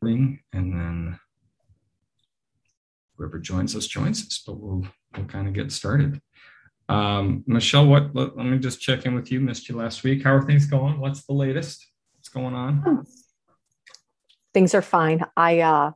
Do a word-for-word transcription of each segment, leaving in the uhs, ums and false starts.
And then whoever joins us joins us, but we'll we'll kind of get started. Um, Michelle, what? Let, let me just check in with you. Missed you last week. How are things going? What's the latest? What's going on? Things are fine. I uh,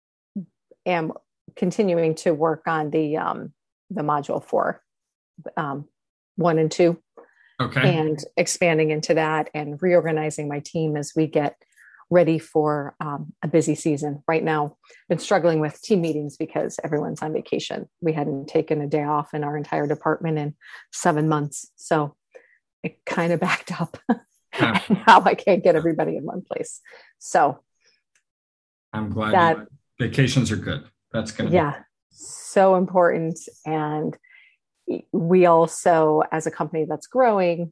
am continuing to work on the um, the module four, um, one and two, Okay. and expanding into that and reorganizing my team as we get ready for um, a busy season. Right now, I've been struggling with team meetings because everyone's on vacation. We hadn't taken a day off in our entire department in seven months. So it kind of backed up. Yeah. And now I can't get everybody in one place. So I'm glad that, you, vacations are good. That's going to yeah, be. so important. And we also, as a company that's growing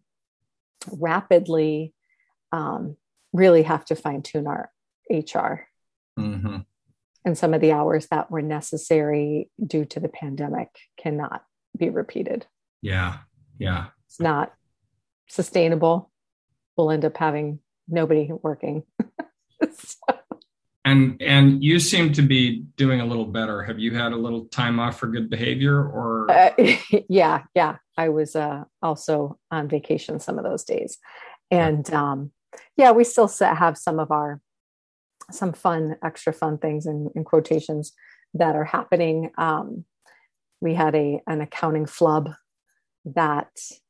rapidly, um, really have to fine tune our H R. Mm-hmm. And some of the hours that were necessary due to the pandemic cannot be repeated. Yeah. Yeah. It's not sustainable. We'll end up having nobody working. So, And and you seem to be doing a little better. Have you had a little time off for good behavior or? uh, yeah, yeah. I was uh, also on vacation some of those days. And um, yeah, we still have some of our, some fun, extra fun things in, in quotations that are happening. Um, we had a, an accounting flub that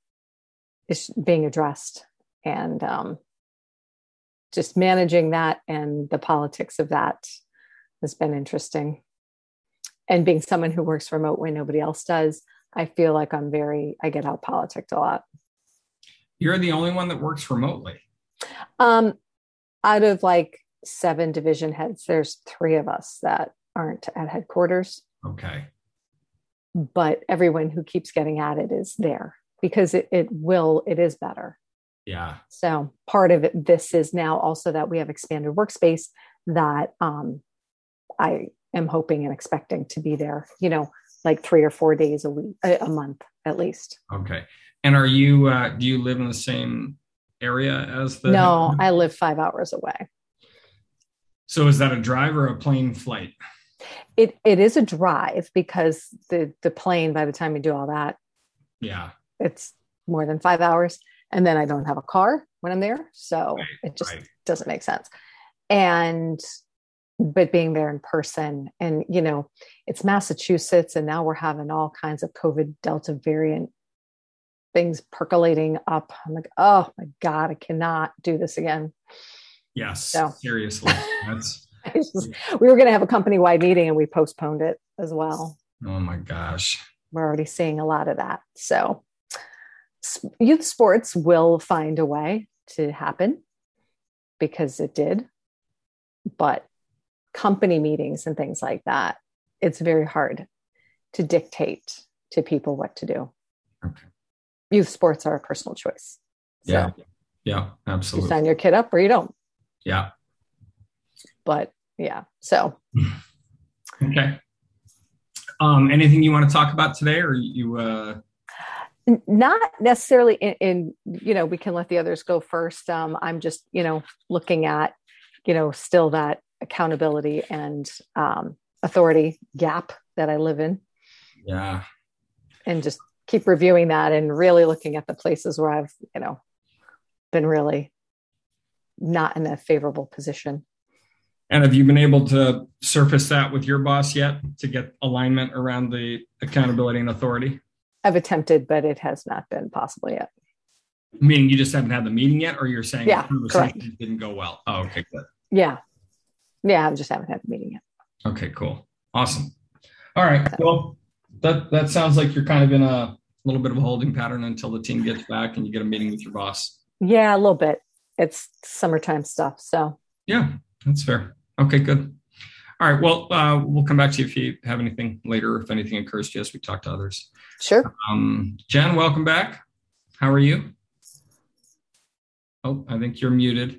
is being addressed, and um, just managing that and the politics of that has been interesting. And being someone who works remote when nobody else does, I feel like I'm very, I get out politicked a lot. You're the only one that works remotely. Um, out of like seven division heads, there's three of us that aren't at headquarters. Okay. But everyone who keeps getting added is there because it, it will, it is better. Yeah. So part of it, this is now also that we have expanded workspace that um, I am hoping and expecting to be there, you know, like three or four days a week, a, a month at least. Okay. And are you, uh, do you live in the same area as the? No, I live five hours away. So is that a drive or a plane flight? It it is a drive because the the plane, by the time you do all that, yeah, it's more than five hours. And then I don't have a car when I'm there. So right, it just right. doesn't make sense. And, but being there in person and, you know, it's Massachusetts and now we're having all kinds of COVID Delta variant things percolating up. I'm like, oh my God, I cannot do this again. Yes. So, seriously. That's, just, we were going to have a company-wide meeting and we postponed it as well. Oh my gosh. We're already seeing a lot of that. So youth sports will find a way to happen because it did, but company meetings and things like that, it's very hard to dictate to people what to do. Okay. Youth sports are a personal choice. So yeah. Yeah, absolutely. You sign your kid up or you don't. Yeah. But yeah, so. Okay. Um, anything you want to talk about today or you, uh, Not necessarily in, in, you know, we can let the others go first. Um, I'm just, you know, looking at, you know, still that accountability and um, authority gap that I live in. Yeah. And just keep reviewing that and really looking at the places where I've, you know, been really not in a favorable position. And have you been able to surface that with your boss yet to get alignment around the accountability and authority? I've attempted, but it has not been possible yet. Meaning you just haven't had the meeting yet, or you're saying yeah, the conversation correct. Didn't go well? Oh, okay, good. Yeah. Yeah, I just haven't had the meeting yet. Okay, cool. Awesome. All right. Well, that, that sounds like you're kind of in a little bit of a holding pattern until the team gets back and you get a meeting with your boss. Yeah, a little bit. It's summertime stuff. So yeah, that's fair. Okay, good. All right. Well, uh, we'll come back to you if you have anything later, if anything occurs to us, we talk to others. Sure. Um, Jen, welcome back. How are you? Oh, I think you're muted.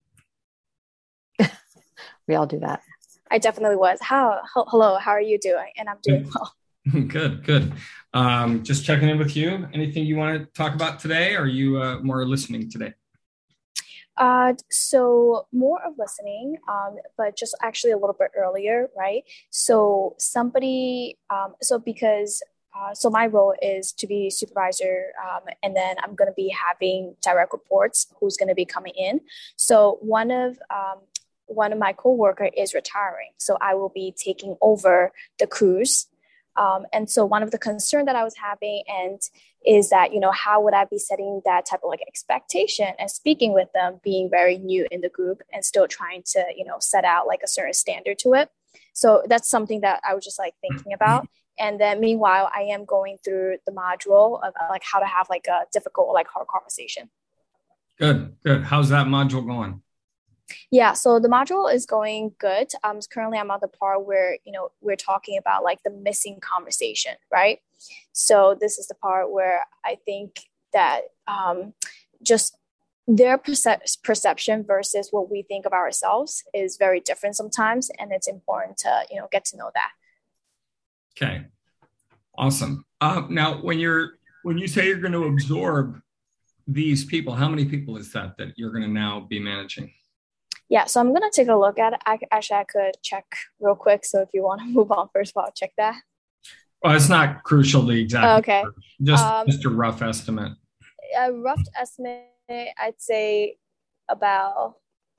We all do that. I definitely was. How? Hello, how are you doing? And I'm doing well. Good, good. Um, just checking in with you. Anything you want to talk about today? Or are you uh, more listening today? Uh, so more of listening, um, but just actually a little bit earlier, right? So somebody, um, so because, uh, so my role is to be supervisor, um, and then I'm going to be having direct reports who's going to be coming in. So one of, um, one of my coworker is retiring, so I will be taking over the cruise. Um, and so one of the concern that I was having and is that, you know, how would I be setting that type of like expectation and speaking with them being very new in the group and still trying to, you know, set out like a certain standard to it. So that's something that I was just like thinking about. And then meanwhile, I am going through the module of like how to have like a difficult, like hard conversation. Good, good. How's that module going? Yeah, so the module is going good. Um, currently I'm at the part where, you know, we're talking about like the missing conversation, right? So this is the part where I think that um, just their percep- perception versus what we think of ourselves is very different sometimes. And it's important to, you know, get to know that. Okay, awesome. Uh, now, when you're when you say you're going to absorb these people, how many people is that that you're going to now be managing? Yeah, so I'm going to take a look at it. I, actually, I could check real quick. So if you want to move on first, I'll check that. Well, it's not crucial the exact. Okay. Number. Just, um, just a rough estimate. A rough estimate, I'd say about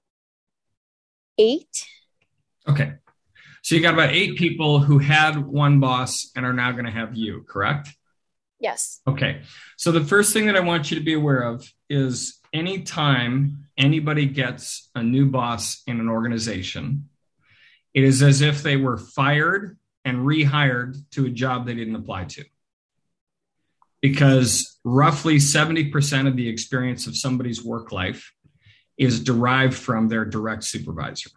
eight. Okay. So you got about eight people who had one boss and are now going to have you, correct? Yes. Okay. So the first thing that I want you to be aware of is anytime anybody gets a new boss in an organization, it is as if they were fired and rehired to a job they didn't apply to. Because roughly seventy percent of the experience of somebody's work life is derived from their direct supervisor.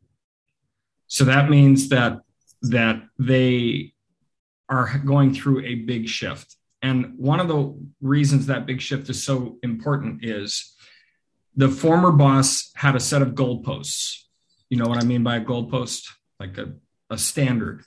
So that means that, that they are going through a big shift. And one of the reasons that big shift is so important is the former boss had a set of goalposts. You know what I mean by a goalpost? Like a, a standard.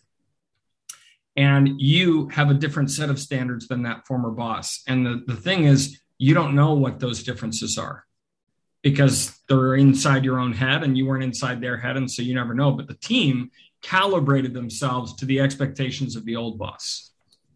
And you have a different set of standards than that former boss. And the, the thing is, you don't know what those differences are because they're inside your own head and you weren't inside their head. And so you never know. But the team calibrated themselves to the expectations of the old boss.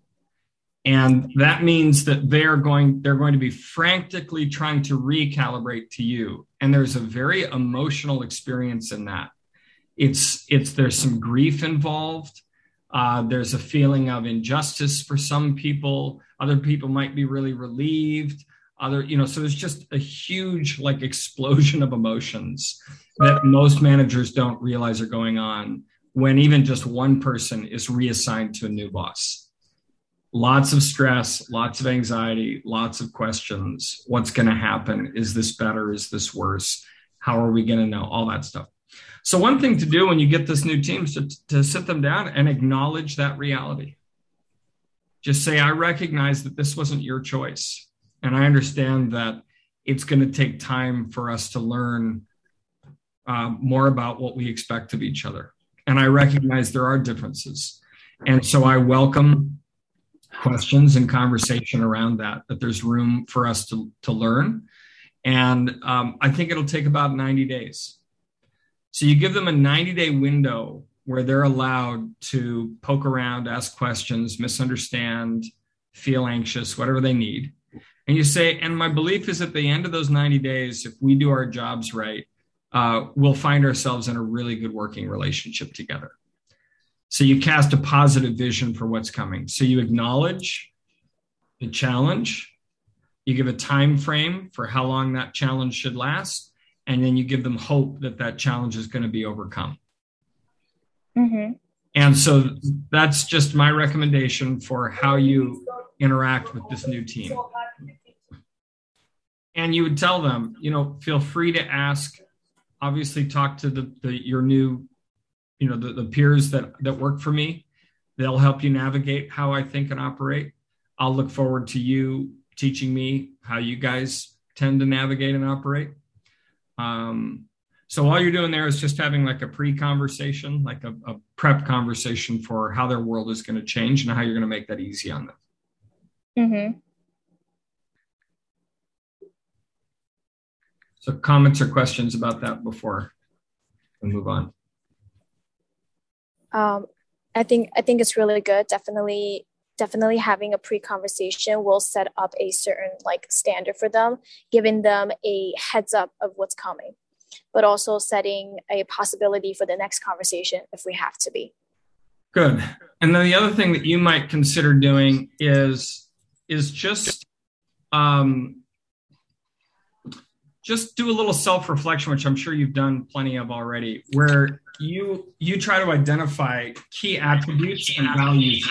And that means that they're going, they're going to be frantically trying to recalibrate to you. And there's a very emotional experience in that. It's, it's, there's some grief involved. Uh, there's a feeling of injustice for some people. Other people might be really relieved. Other, you know, so there's just a huge like explosion of emotions that most managers don't realize are going on when even just one person is reassigned to a new boss. Lots of stress, lots of anxiety, lots of questions. What's going to happen? Is this better? Is this worse? How are we going to know? All that stuff. So one thing to do when you get this new team is to, to sit them down and acknowledge that reality. Just say, I recognize that this wasn't your choice. And I understand that it's going to take time for us to learn uh, more about what we expect of each other. And I recognize there are differences. And so I welcome questions and conversation around that, that there's room for us to, to learn. And um, I think it'll take about ninety days. So you give them a ninety day window where they're allowed to poke around, ask questions, misunderstand, feel anxious, whatever they need. And you say, and my belief is at the end of those ninety days, if we do our jobs right, uh, we'll find ourselves in a really good working relationship together. So you cast a positive vision for what's coming. So you acknowledge the challenge, you give a time frame for how long that challenge should last, and then you give them hope that that challenge is going to be overcome. Mm-hmm. And so that's just my recommendation for how you interact with this new team. And you would tell them, you know, feel free to ask, obviously talk to the, the your new, you know, the, the peers that, that work for me. They'll help you navigate how I think and operate. I'll look forward to you teaching me how you guys tend to navigate and operate. Um, so all you're doing there is just having like a pre-conversation, like a, a prep conversation for how their world is going to change and how you're going to make that easy on them. Mm-hmm. So comments or questions about that before we move on? Um, I think I think it's really good. Definitely, definitely having a pre-conversation will set up a certain like standard for them, giving them a heads up of what's coming, but also setting a possibility for the next conversation if we have to be. Good. And then the other thing that you might consider doing is is just um, just do a little self-reflection, which I'm sure you've done plenty of already, where you you try to identify key attributes and values.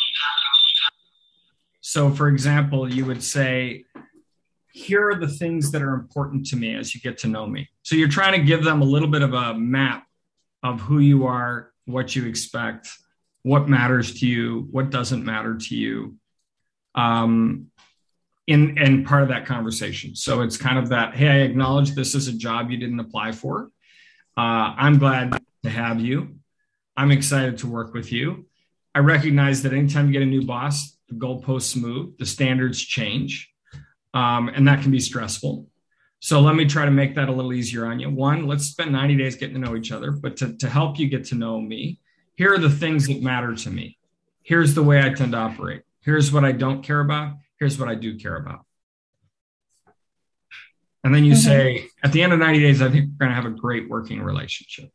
So, for example, you would say, here are the things that are important to me as you get to know me. So you're trying to give them a little bit of a map of who you are, what you expect, what matters to you, what doesn't matter to you, um, in, in part of that conversation. So it's kind of that, hey, I acknowledge this is a job you didn't apply for. Uh, I'm glad to have you. I'm excited to work with you. I recognize that anytime you get a new boss, the goalposts move, the standards change, um, and that can be stressful. So let me try to make that a little easier on you. One, let's spend ninety days getting to know each other, but to, to help you get to know me, here are the things that matter to me. Here's the way I tend to operate. Here's what I don't care about. Here's what I do care about. And then you mm-hmm. say, at the end of ninety days, I think we're going to have a great working relationship.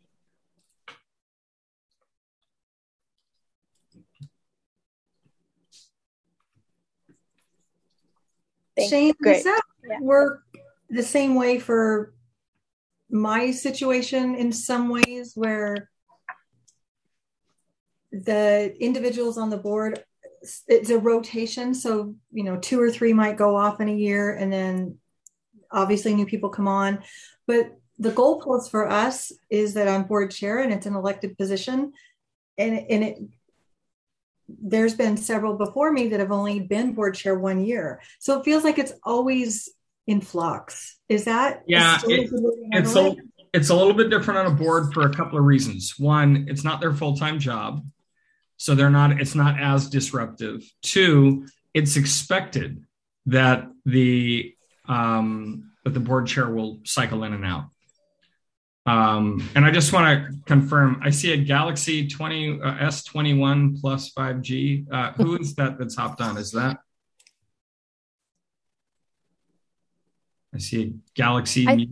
Shane, does that yeah. work the same way for my situation in some ways, where the individuals on the board, it's a rotation? So, you know, two or three might go off in a year, and then obviously new people come on. But the goalpost for us is that I'm board chair and it's an elected position. And, and it, there's been several before me that have only been board chair one year. So it feels like it's always in flux. Is that? Yeah, it, it's, a, it's a little bit different on a board for a couple of reasons. One, it's not their full-time job. So they're not, it's not as disruptive. Two, it's expected that the, um, that the board chair will cycle in and out. Um, and I just want to confirm, I see a Galaxy twenty uh, S twenty-one plus five G. Uh, who is that that's hopped on? Is that? I see a Galaxy. I,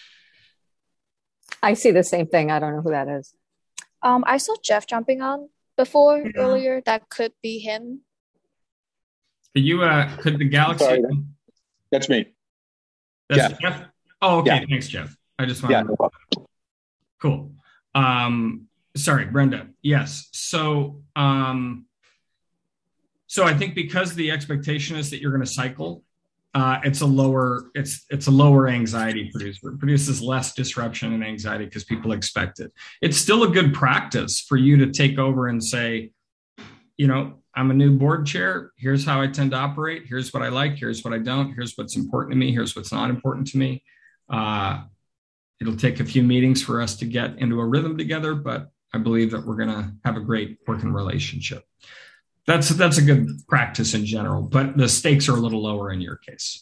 I see the same thing. I don't know who that is. Um, I saw Jeff jumping on before yeah. earlier. That could be him. Could you, uh, could the Galaxy? Sorry, that's me. That's Jeff. Jeff? Oh, okay. Yeah. Thanks, Jeff. I just want yeah, to. No cool. Um, sorry, Brenda. Yes. So, um, so I think because the expectation is that you're going to cycle, uh, it's a lower, it's it's a lower anxiety producer. It produces less disruption and anxiety because people expect it. It's still a good practice for you to take over and say, you know, I'm a new board chair. Here's how I tend to operate. Here's what I like. Here's what I don't. Here's what's important to me. Here's what's not important to me. Uh, It'll take a few meetings for us to get into a rhythm together, but I believe that we're going to have a great working relationship. That's, that's a good practice in general, but the stakes are a little lower in your case.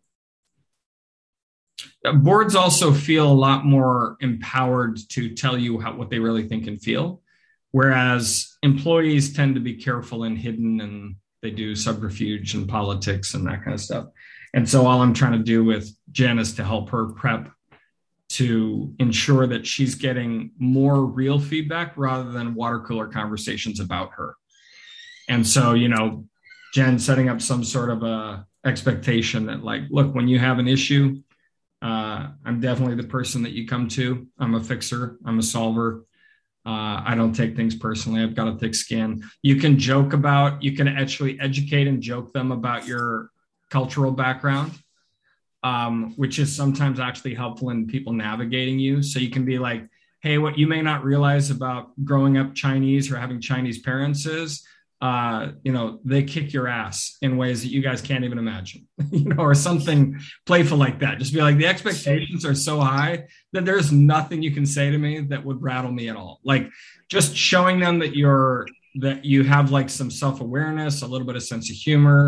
Boards also feel a lot more empowered to tell you how, what they really think and feel, whereas employees tend to be careful and hidden, and they do subterfuge and politics and that kind of stuff. And so all I'm trying to do with Jen is to help her prep to ensure that she's getting more real feedback rather than water cooler conversations about her. And so, you know, Jen setting up some sort of a expectation that, like, look, when you have an issue, uh, I'm definitely the person that you come to. I'm a fixer. I'm a solver. Uh, I don't take things personally. I've got a thick skin. You can joke about, you can actually educate and joke them about your cultural background. Um, which is sometimes actually helpful in people navigating you. So you can be like, hey, what you may not realize about growing up Chinese or having Chinese parents is, uh, you know, they kick your ass in ways that you guys can't even imagine, you know, or something playful like that. Just be like, the expectations are so high that there's nothing you can say to me that would rattle me at all. Like, just showing them that you're, that you have like some self-awareness, a little bit of sense of humor,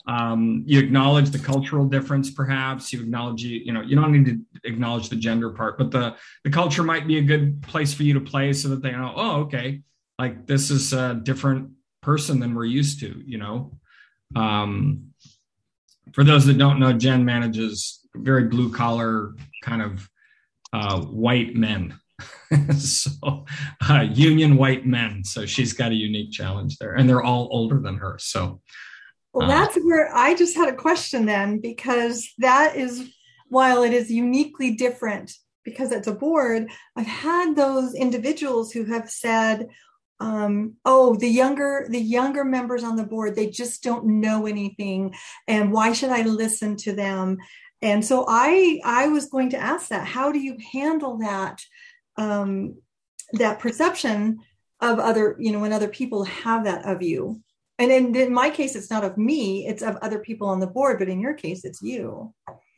Um, you acknowledge the cultural difference, perhaps. You acknowledge, you, you know, you don't need to acknowledge the gender part, but the, the culture might be a good place for you to play so that they know, oh, okay, like this is a different person than we're used to, you know. Um, for those that don't know, Jen manages very blue collar kind of uh, white men. so uh, union white men. So she's got a unique challenge there, and they're all older than her. So Well, that's where I just had a question then, because that is, while it is uniquely different because it's a board, I've had those individuals who have said, um, oh, the younger, the younger members on the board, they just don't know anything. And why should I listen to them? And so I, I was going to ask that, how do you handle that, um, that perception of other, you know, when other people have that of you? And in, in my case, it's not of me, it's of other people on the board, but in your case, it's you.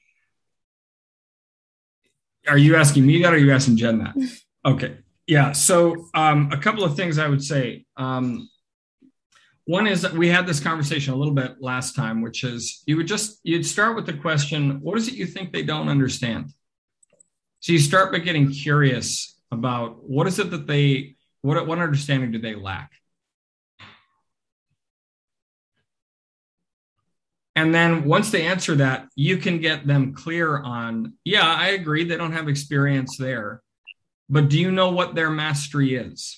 Are you asking me that or are you asking Jen that? Okay. Yeah. So um, a couple of things I would say. Um, one is that we had this conversation a little bit last time, which is you would just, you'd start with the question, what is it you think they don't understand? So you start by getting curious about what is it that they, what, what understanding do they lack? And then once they answer that, you can get them clear on, yeah, I agree, they don't have experience there, but do you know what their mastery is?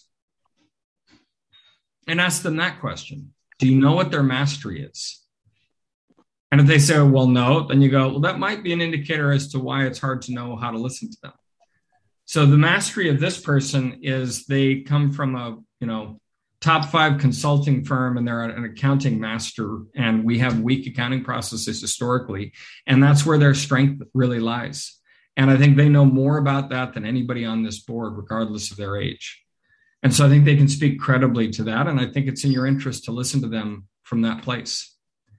And ask them that question. Do you know what their mastery is? And if they say, well, no, then you go, well, that might be an indicator as to why it's hard to know how to listen to them. So the mastery of this person is they come from a, you know, top five consulting firm and they're an accounting master, and we have weak accounting processes historically. And that's where their strength really lies. And I think they know more about that than anybody on this board, regardless of their age. And so I think they can speak credibly to that. And I think it's in your interest to listen to them from that place.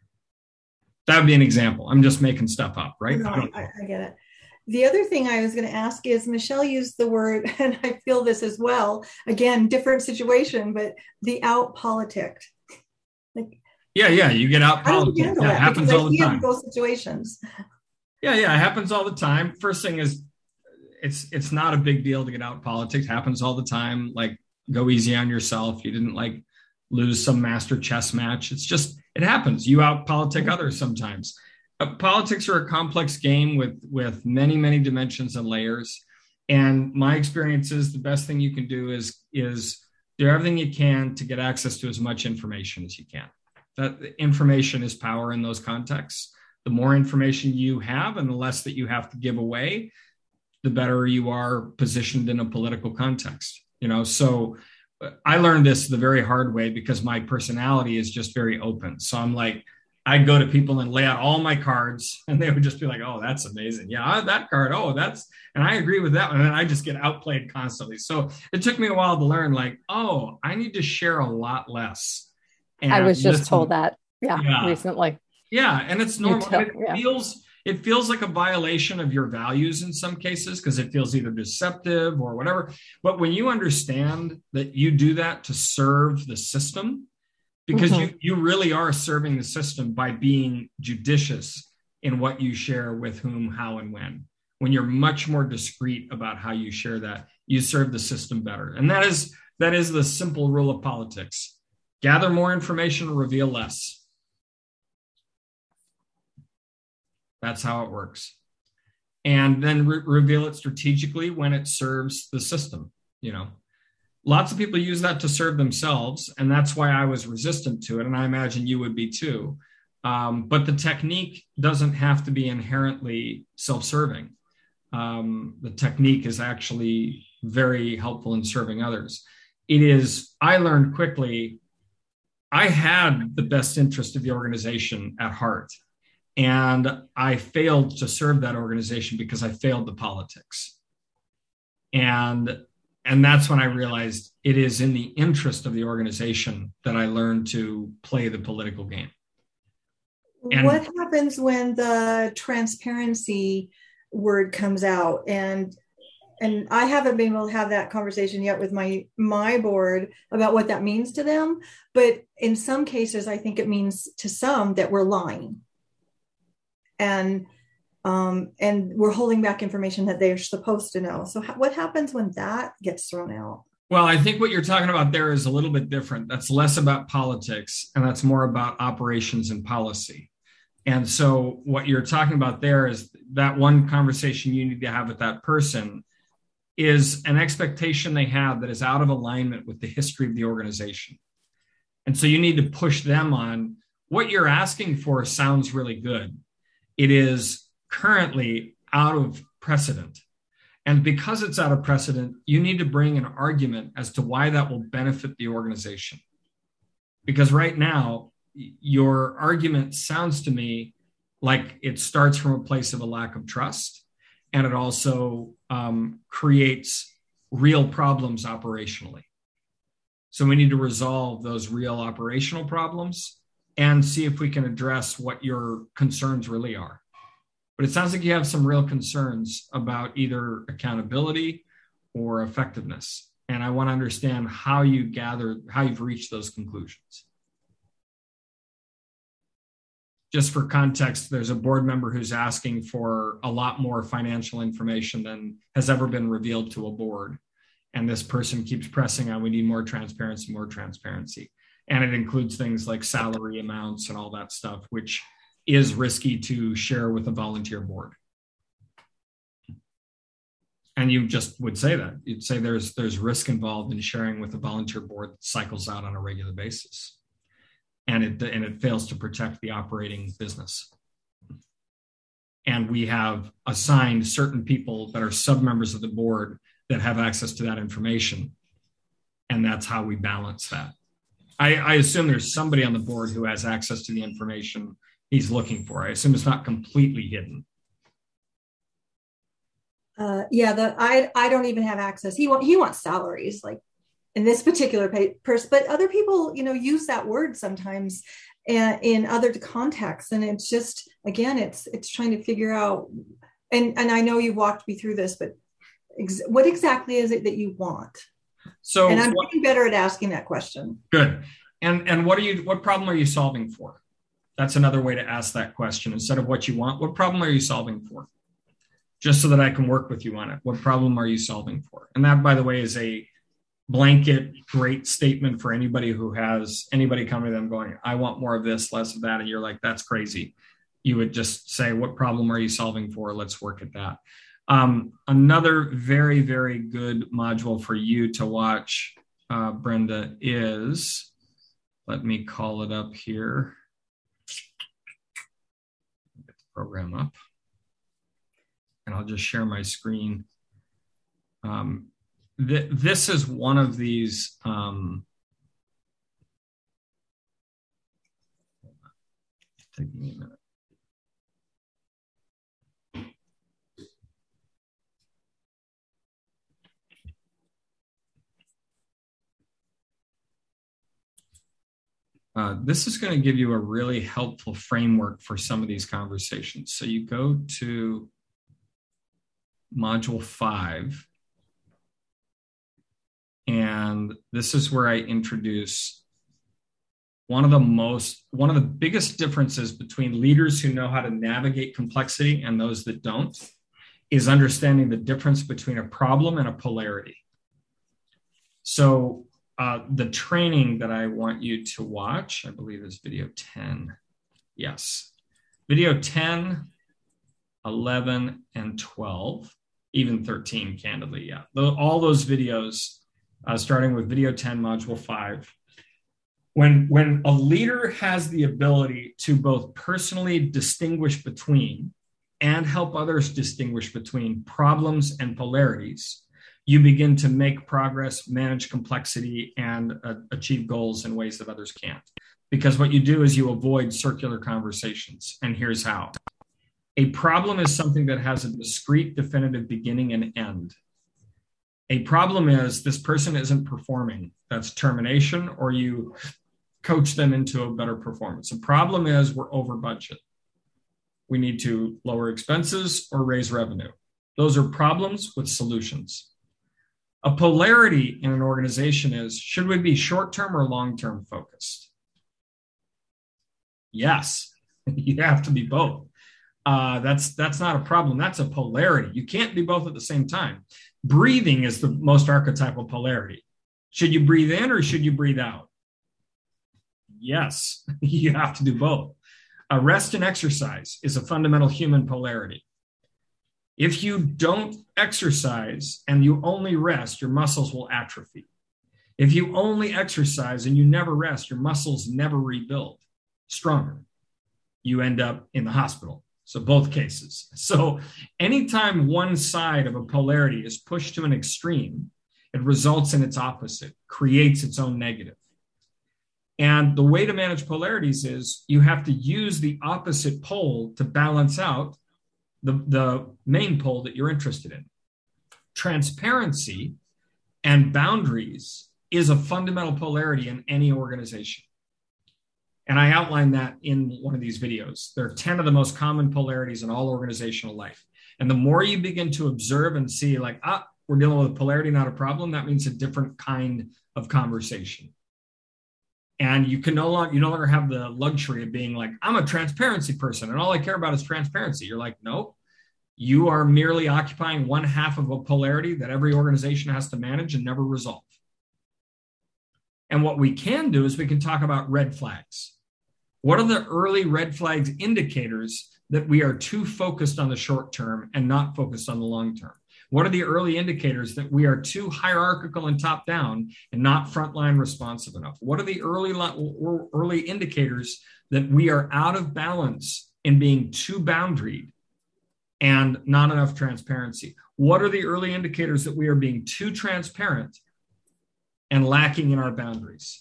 That would be an example. I'm just making stuff up, right? No, I, I, I get it. The other thing I was going to ask is, Michelle used the word, and I feel this as well, again, different situation, but the out politic. Like, yeah, yeah, you get out politics. Yeah, it happens all the time. Those situations. Yeah, yeah, it happens all the time. First thing is, it's it's not a big deal to get out politics. It happens all the time. Like, go easy on yourself. You didn't like lose some master chess match. It's just, it happens. You out politic others sometimes. Uh, politics are a complex game with, with many, many dimensions and layers. And my experience is the best thing you can do is, is do everything you can to get access to as much information as you can. That information is power in those contexts. The more information you have and the less that you have to give away, the better you are positioned in a political context. You know, so I learned this the very hard way because my personality is just very open. So I'm like, I'd go to people and lay out all my cards and they would just be like, oh, that's amazing. Yeah, that card. Oh, that's, and I agree with that one. And then I just get outplayed constantly. So it took me a while to learn, like, oh, I need to share a lot less. And I was just listen. told that. Yeah, yeah. Recently. Yeah. And it's normal. Too, it yeah. feels, it feels like a violation of your values in some cases, because it feels either deceptive or whatever. But when you understand that you do that to serve the system, because mm-hmm. you, you really are serving the system by being judicious in what you share with whom, how, and when. When you're much more discreet about how you share that, you serve the system better. And that is that is the simple rule of politics. Gather more information, reveal less. That's how it works. And then re- reveal it strategically when it serves the system, you know. Lots of people use that to serve themselves, and that's why I was resistant to it, and I imagine you would be too. Um, but the technique doesn't have to be inherently self-serving. Um, the technique is actually very helpful in serving others. It is, I learned quickly, I had the best interest of the organization at heart, and I failed to serve that organization because I failed the politics. And And that's when I realized it is in the interest of the organization that I learned to play the political game. And what happens when the transparency word comes out? And and I haven't been able to have that conversation yet with my my board about what that means to them. But in some cases, I think it means to some that we're lying, and um, and we're holding back information that they're supposed to know. So, ha- what happens when that gets thrown out? Well, I think what you're talking about there is a little bit different. That's less about politics, and that's more about operations and policy. And so, what you're talking about there is that one conversation you need to have with that person is an expectation they have that is out of alignment with the history of the organization. And so you need to push them on what you're asking for sounds really good. It is currently out of precedent. And because it's out of precedent, you need to bring an argument as to why that will benefit the organization. Because right now, your argument sounds to me like it starts from a place of a lack of trust. And it also um, creates real problems operationally. So we need to resolve those real operational problems and see if we can address what your concerns really are. But it sounds like you have some real concerns about either accountability or effectiveness. And I want to understand how you gather, how you've reached those conclusions. Just for context, there's a board member who's asking for a lot more financial information than has ever been revealed to a board. And this person keeps pressing on, we need more transparency, more transparency. And it includes things like salary amounts and all that stuff, which is risky to share with a volunteer board. And you just would say that. You'd say there's, there's risk involved in sharing with a volunteer board that cycles out on a regular basis. And it, and it fails to protect the operating business. And we have assigned certain people that are sub-members of the board that have access to that information. And that's how we balance that. I, I assume there's somebody on the board who has access to the information he's looking for. I assume it's not completely hidden. Uh, yeah, the I I don't even have access. He want, he wants salaries, like in this particular person, but other people, you know, use that word sometimes in, in other contexts, and it's just, again, it's it's trying to figure out. And and I know you walked me through this, but ex- what exactly is it that you want? So, and I'm what, getting better at asking that question. Good. And and what are you? What problem are you solving for? That's another way to ask that question. Instead of what you want, what problem are you solving for? Just so that I can work with you on it. What problem are you solving for? And that, by the way, is a blanket great statement for anybody who has anybody coming to them going, I want more of this, less of that. And you're like, that's crazy. You would just say, what problem are you solving for? Let's work at that. Um, another very, very good module for you to watch, uh, Brenda, is, let me call it up here. Get the program up. And I'll just share my screen. Um, th- this is one of these. Um, take me a minute. Uh, this is going to give you a really helpful framework for some of these conversations. So you go to module five, and this is where I introduce one of the most, one of the biggest differences between leaders who know how to navigate complexity and those that don't is understanding the difference between a problem and a polarity. So uh, the training that I want you to watch, I believe is video ten. Yes. Video ten, eleven, and twelve, even thirteen, candidly, yeah. All those videos, uh, starting with video ten, module five. When, when a leader has the ability to both personally distinguish between and help others distinguish between problems and polarities, you begin to make progress, manage complexity, and uh, achieve goals in ways that others can't. Because what you do is you avoid circular conversations. And here's how. A problem is something that has a discrete, definitive beginning and end. A problem is this person isn't performing. That's termination, or you coach them into a better performance. A problem is we're over budget. We need to lower expenses or raise revenue. Those are problems with solutions. A polarity in an organization is, should we be short-term or long-term focused? Yes, you have to be both. Uh, that's, that's not a problem. That's a polarity. You can't be both at the same time. Breathing is the most archetypal polarity. Should you breathe in or should you breathe out? Yes, you have to do both. Uh, rest and exercise is a fundamental human polarity. If you don't exercise and you only rest, your muscles will atrophy. If you only exercise and you never rest, your muscles never rebuild stronger. You end up in the hospital. So both cases. So anytime one side of a polarity is pushed to an extreme, it results in its opposite, creates its own negative. And the way to manage polarities is you have to use the opposite pole to balance out the, the main pole that you're interested in. Transparency and boundaries is a fundamental polarity in any organization. And I outlined that in one of these videos. There are ten of the most common polarities in all organizational life. And the more you begin to observe and see like, ah, we're dealing with a polarity, not a problem, that means a different kind of conversation. And you can no longer, you no longer have the luxury of being like, I'm a transparency person and all I care about is transparency. You're like, no, you are merely occupying one half of a polarity that every organization has to manage and never resolve. And what we can do is we can talk about red flags. What are the early red flags indicators that we are too focused on the short term and not focused on the long term? What are the early indicators that we are too hierarchical and top down and not frontline responsive enough? What are the early, early indicators that we are out of balance in being too boundaried and not enough transparency? What are the early indicators that we are being too transparent and lacking in our boundaries?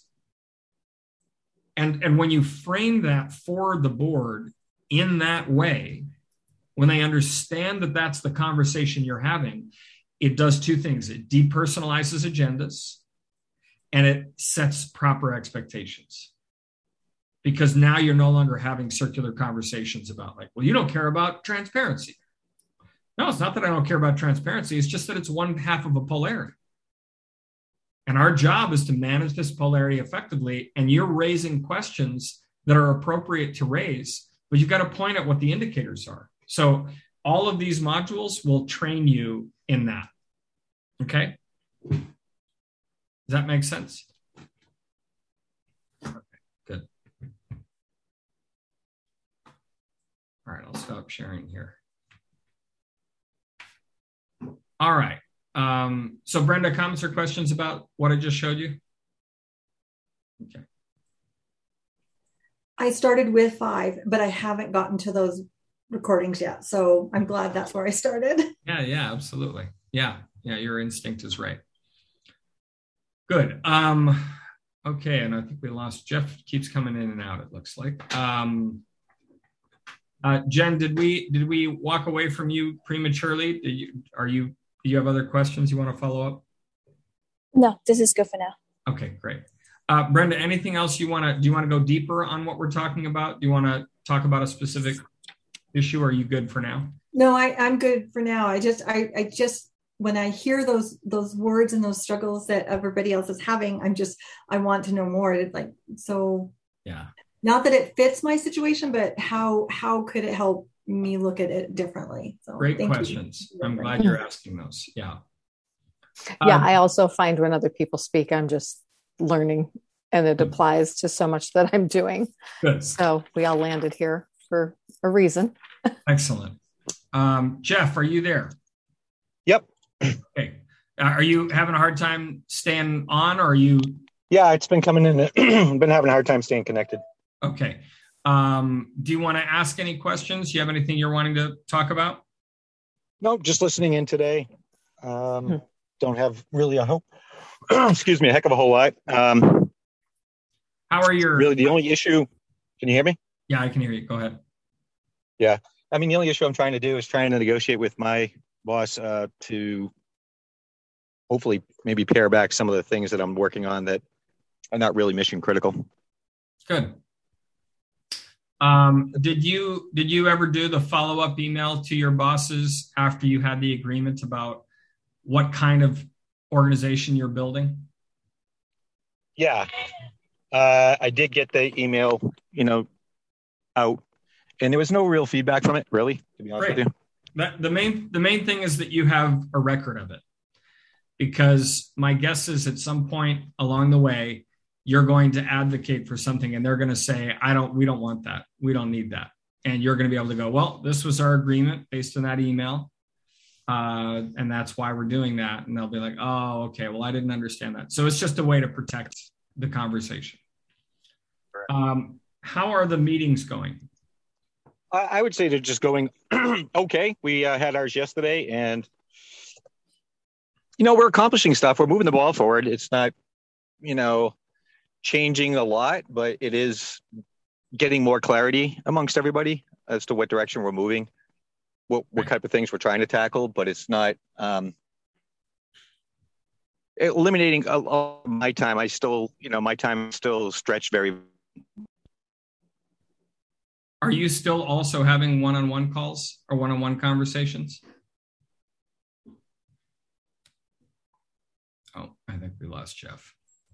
And, and when you frame that for the board in that way, when they understand that that's the conversation you're having, it does two things. It depersonalizes agendas and it sets proper expectations. Because now you're no longer having circular conversations about like, well, you don't care about transparency. No, it's not that I don't care about transparency. It's just that it's one half of a polarity. And our job is to manage this polarity effectively. And you're raising questions that are appropriate to raise, but you've got to point at what the indicators are. So all of these modules will train you in that. Okay? Does that make sense? Okay, good. All right, I'll stop sharing here. All right. Um, so Brenda, comments or questions about what I just showed you? Okay. I started with five, but I haven't gotten to those recordings yet. So I'm glad that's where I started. Yeah, yeah, absolutely. Yeah, yeah, your instinct is right. Good. Um, okay, and I think we lost Jeff. Keeps coming in and out, it looks like. Um, uh, Jen, did we did we walk away from you prematurely? Did you, are you do you have other questions you want to follow up? No, this is good for now. Okay, great. Uh, Brenda, anything else you want to, do you want to go deeper on what we're talking about? Do you want to talk about a specific issue? Or are you good for now? No, I, I'm good for now. I just, I, I just, when I hear those, those words and those struggles that everybody else is having, I'm just, I want to know more. It's like, so yeah, not that it fits my situation, but how, how could it help me look at it differently? So great questions. You. I'm glad you're asking those. Yeah. Yeah. Um, I also find when other people speak, I'm just learning and it applies to so much that I'm doing. Good. So we all landed here for a reason. Excellent. Um, Jeff, are you there? Yep. Okay. Uh, are you having a hard time staying on or are you? Yeah, it's been coming in. Been having a hard time staying connected. Okay. Um, do you want to ask any questions? Do you have anything you're wanting to talk about? No, just listening in today. Um, hmm. Don't have really a hope. Excuse me, a heck of a whole lot. Um, How are your... Really, the only issue... Can you hear me? Yeah, I can hear you. Go ahead. Yeah. I mean, the only issue I'm trying to do is trying to negotiate with my boss uh, to hopefully maybe pare back some of the things that I'm working on that are not really mission critical. Good. Um, did you did you ever do the follow-up email to your bosses after you had the agreement about what kind of organization you're building? Yeah, uh, I did get the email, you know, out, and there was no real feedback from it, really, to be honest Great. with you. That, the main the main thing is that you have a record of it, because my guess is at some point along the way, you're going to advocate for something and they're going to say, I don't, we don't want that. We don't need that. And you're going to be able to go, well, this was our agreement based on that email. Uh, and that's why we're doing that. And they'll be like, oh, okay, well, I didn't understand that. So it's just a way to protect the conversation. Um, how are the meetings going? I would say they're just going okay. We uh, had ours yesterday, and you know, we're accomplishing stuff. We're moving the ball forward. It's not, you know, changing a lot, but it is getting more clarity amongst everybody as to what direction we're moving, what what type of things we're trying to tackle. But it's not um, eliminating a, a, my time. I still, you know, my time is still stretched very. Are you still also having one-on-one calls or one-on-one conversations? Oh, I think we lost Jeff.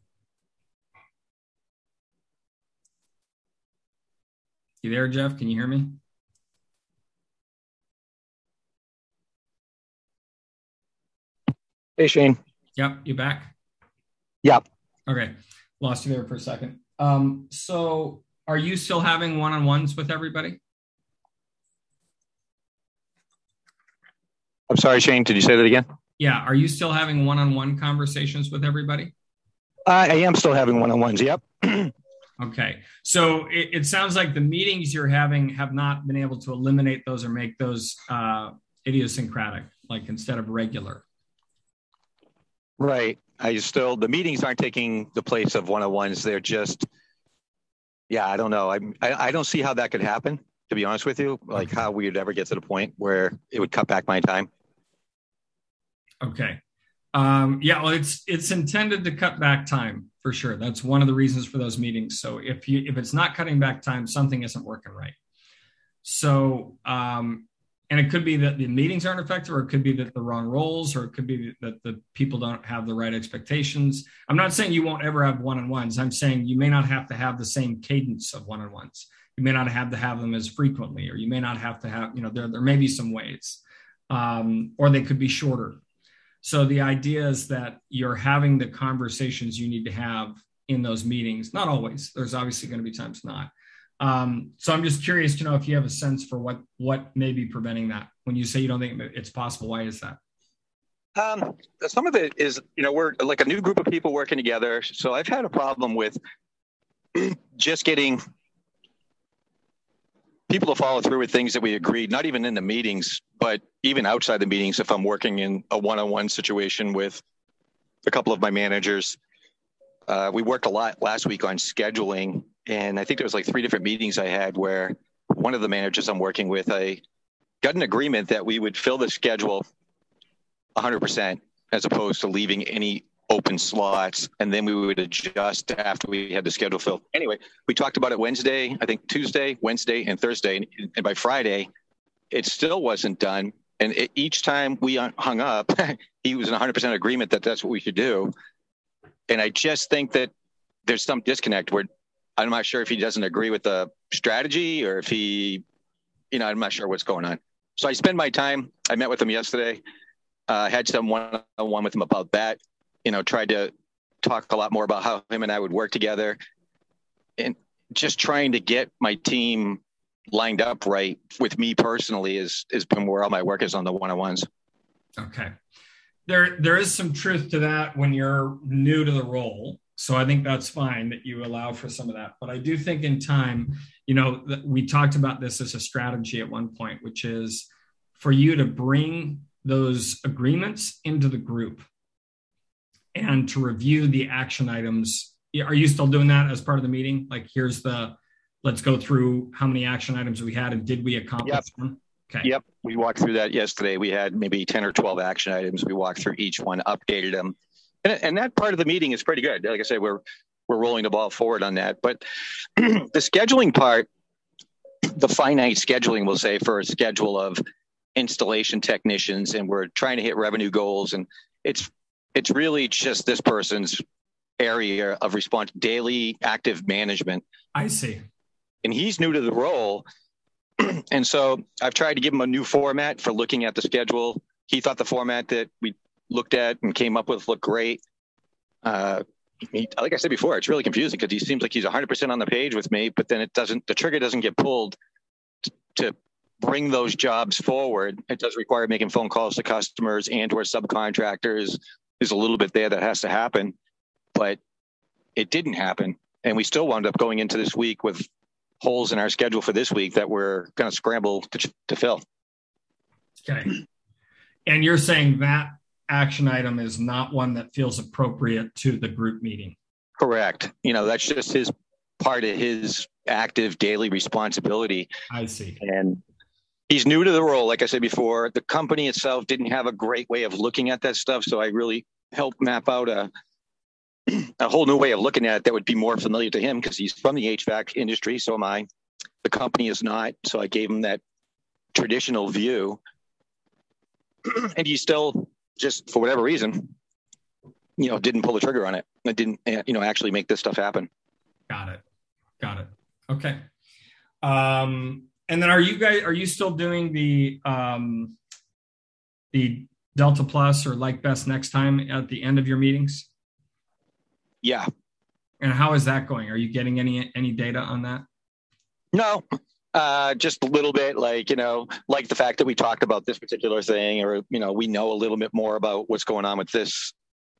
You there, Jeff? Can you hear me? Hey, Shane. Yep, you back? Yep. Okay, lost you there for a second. Um, so are you still having one-on-ones with everybody? I'm sorry, Shane, did you say that again? Yeah, are you still having one-on-one conversations with everybody? Uh, I am still having one-on-ones, yep. Okay, so it, it sounds like the meetings you're having have not been able to eliminate those or make those uh, idiosyncratic, like instead of regular. Right. I still, the meetings aren't taking the place of one-on-ones. They're just, yeah, I don't know. I, I I don't see how that could happen, to be honest with you, like how we would ever get to the point where it would cut back my time. Okay. Um, yeah, well, it's it's intended to cut back time for sure. That's one of the reasons for those meetings. So if you if it's not cutting back time, something isn't working right. So, um, and it could be that the meetings aren't effective, or it could be that the wrong roles, or it could be that the people don't have the right expectations. I'm not saying you won't ever have one-on-ones. I'm saying you may not have to have the same cadence of one-on-ones. You may not have to have them as frequently, or you may not have to have, you know, there, there may be some ways, um, or they could be shorter. So the idea is that you're having the conversations you need to have in those meetings. Not always. There's obviously going to be times not. Um, so I'm just curious to know if you have a sense for what what may be preventing that. When you say you don't think it's possible, why is that? Um, some of it is, you know, we're like a new group of people working together. So I've had a problem with just getting people to follow through with things that we agreed, not even in the meetings, but even outside the meetings. If I'm working in a one-on-one situation with a couple of my managers, uh, we worked a lot last week on scheduling. And I think there was like three different meetings I had where one of the managers I'm working with, I got an agreement that we would fill the schedule one hundred percent as opposed to leaving any open slots. And then we would adjust after we had the schedule filled. Anyway, we talked about it Wednesday, I think Tuesday, Wednesday, and Thursday. And by Friday, it still wasn't done. And it, each time we hung up, he was in one hundred percent agreement that that's what we should do. And I just think that there's some disconnect where I'm not sure if he doesn't agree with the strategy or if he, you know, I'm not sure what's going on. So I spend my time. I met with him yesterday. I uh, had some one-on-one with him about that. You know, tried to talk a lot more about how him and I would work together, and just trying to get my team lined up right with me personally is has been where all my work is on the one-on-ones. Okay. There, there is some truth to that when you're new to the role. So I think that's fine that you allow for some of that. But I do think in time, you know, we talked about this as a strategy at one point, which is for you to bring those agreements into the group and to review the action items. Are you still doing that as part of the meeting? Like, here's the, let's go through how many action items we had and did we accomplish yep. them? Okay. Yep. We walked through that yesterday. We had maybe ten or twelve action items. We walked through each one, updated them. And, and that part of the meeting is pretty good. Like I said, we're, we're rolling the ball forward on that. But the scheduling part, the finite scheduling, we'll say, for a schedule of installation technicians, and we're trying to hit revenue goals. And it's it's really just this person's area of response, daily active management. I see. And he's new to the role. And so I've tried to give him a new format for looking at the schedule. He thought the format that we looked at and came up with looked great. Uh, he, like I said before, it's really confusing because he seems like he's one hundred percent on the page with me, but then it doesn't, the trigger doesn't get pulled t- to bring those jobs forward. It does require making phone calls to customers and or subcontractors. There's a little bit there that has to happen, but it didn't happen. And we still wound up going into this week with holes in our schedule for this week that we're going to scramble to, to fill. Okay. And you're saying that action item is not one that feels appropriate to the group meeting? Correct. You know, that's just his part of his active daily responsibility. I see. And he's new to the role. Like I said before, the company itself didn't have a great way of looking at that stuff. So I really helped map out a a whole new way of looking at it that would be more familiar to him because he's from the H V A C industry. So am I. The company is not. So I gave him that traditional view. And he still, just for whatever reason, you know, didn't pull the trigger on it. It didn't, you know, actually make this stuff happen. Got it. Got it. Okay. Um, and then are you guys, are you still doing the, um, the Delta Plus or Like Best Next Time at the end of your meetings? Yeah. And how is that going? Are you getting any, any data on that? No, uh, just a little bit, like, you know, like the fact that we talked about this particular thing, or, you know, we know a little bit more about what's going on with this,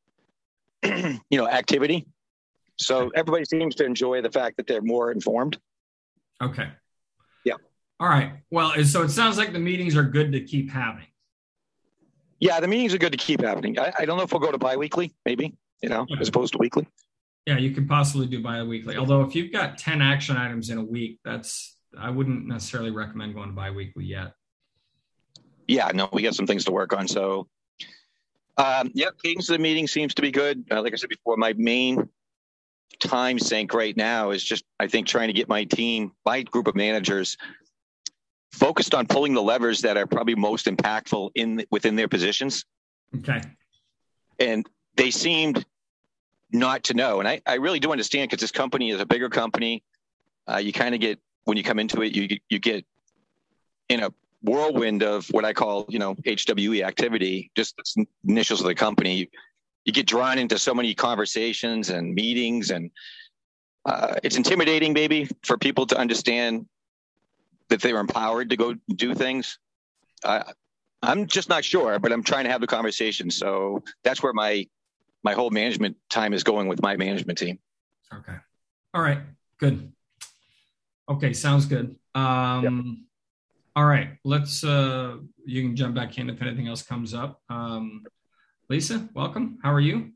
you know, activity. So everybody seems to enjoy the fact that they're more informed. Okay. Yeah. All right. Well, so it sounds like the meetings are good to keep having. Yeah, the meetings are good to keep happening. I, I don't know if we'll go to bi-weekly, maybe, you know, as opposed to weekly. Yeah, you could possibly do bi-weekly. Although if you've got ten action items in a week, that's, I wouldn't necessarily recommend going to bi-weekly yet. Yeah, no, we got some things to work on. So, um, yeah, cadence of the meeting seems to be good. Uh, like I said before, my main time sink right now is just, I think, trying to get my team, my group of managers, focused on pulling the levers that are probably most impactful in within their positions. Okay. And they seemed not to know. And I, I really do understand, because this company is a bigger company. Uh, you kind of get, when you come into it, you you get in a whirlwind of what I call, you know, H W E activity, just the initials of the company. You, you get drawn into so many conversations and meetings, and uh, it's intimidating, maybe, for people to understand that they're empowered to go do things. Uh, I'm just not sure, but I'm trying to have the conversation. So that's where my my whole management time is going with my management team. Okay. All right. Good. Okay. Sounds good. Um, yep. All right. Let's, uh, you can jump back in if anything else comes up. Um, Lisa, welcome. How are you?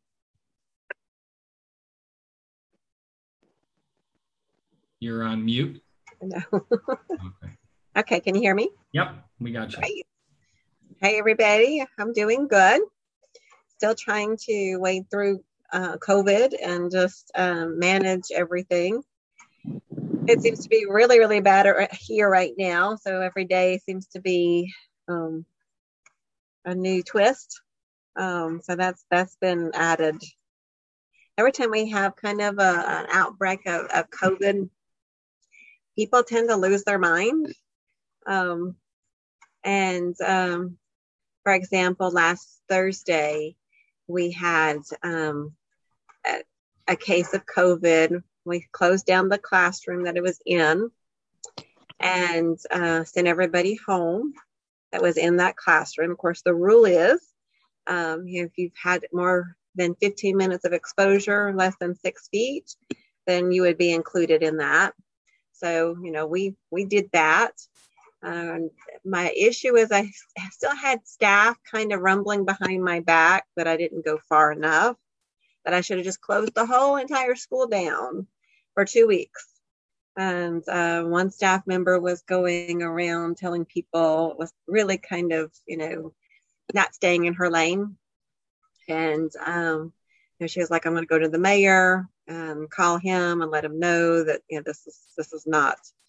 You're on mute. No. Okay. Okay. Can you hear me? Yep. We got you. Great. Hey, everybody. I'm doing good. Still trying to wade through uh, COVID and just um, manage everything. It seems to be really, really bad here right now. So every day seems to be um, a new twist. Um, so that's that's been added. Every time we have kind of a, an outbreak of, of COVID, people tend to lose their mind. Um, and um, for example, last Thursday, we had um, a, a case of COVID. We closed down the classroom that it was in and uh, sent everybody home that was in that classroom. Of course, the rule is um, if you've had more than fifteen minutes of exposure, less than six feet, then you would be included in that. So, you know, we, we did that. Um, my issue is I still had staff kind of rumbling behind my back that I didn't go far enough, that I should have just closed the whole entire school down for two weeks. And uh, one staff member was going around telling people, was really kind of, you know, not staying in her lane. And um, you know, she was like, I'm going to go to the mayor and call him and let him know that, you know, this is, this is not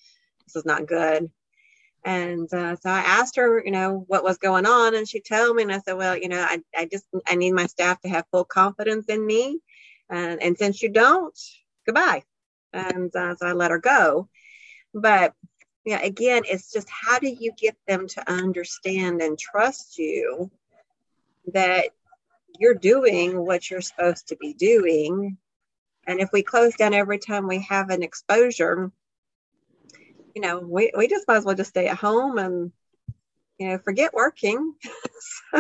this is not good. And uh, so I asked her, you know, what was going on. And she told me, and I said, well, you know, I, I just, I need my staff to have full confidence in me. And, and since you don't, goodbye. And uh, so I let her go. But yeah, again, it's just, how do you get them to understand and trust you that you're doing what you're supposed to be doing? And if we close down every time we have an exposure, you know, we, we just might as well just stay at home and, you know, forget working. So,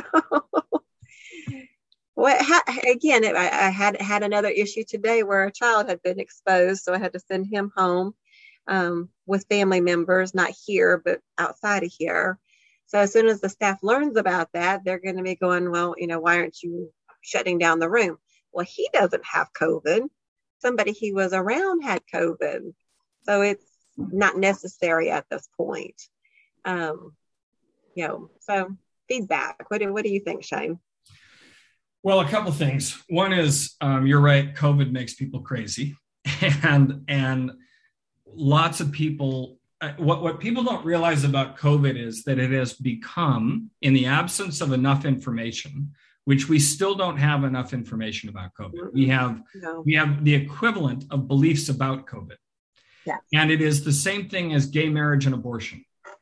well, ha, again, it, I, I had had another issue today where a child had been exposed, so I had to send him home um, with family members, not here, but outside of here. So as soon as the staff learns about that, they're going to be going, well, you know, why aren't you shutting down the room? Well, he doesn't have COVID. Somebody he was around had COVID. So it's not necessary at this point. Um, you know, so feedback. What do, what do you think, Shane? Well, a couple of things. One is, um, you're right, COVID makes people crazy. And, and lots of people, uh, what, what people don't realize about COVID is that it has become, in the absence of enough information, which we still don't have enough information about COVID. We have, no. we have the equivalent of beliefs about COVID. Yeah. And it is the same thing as gay marriage and abortion.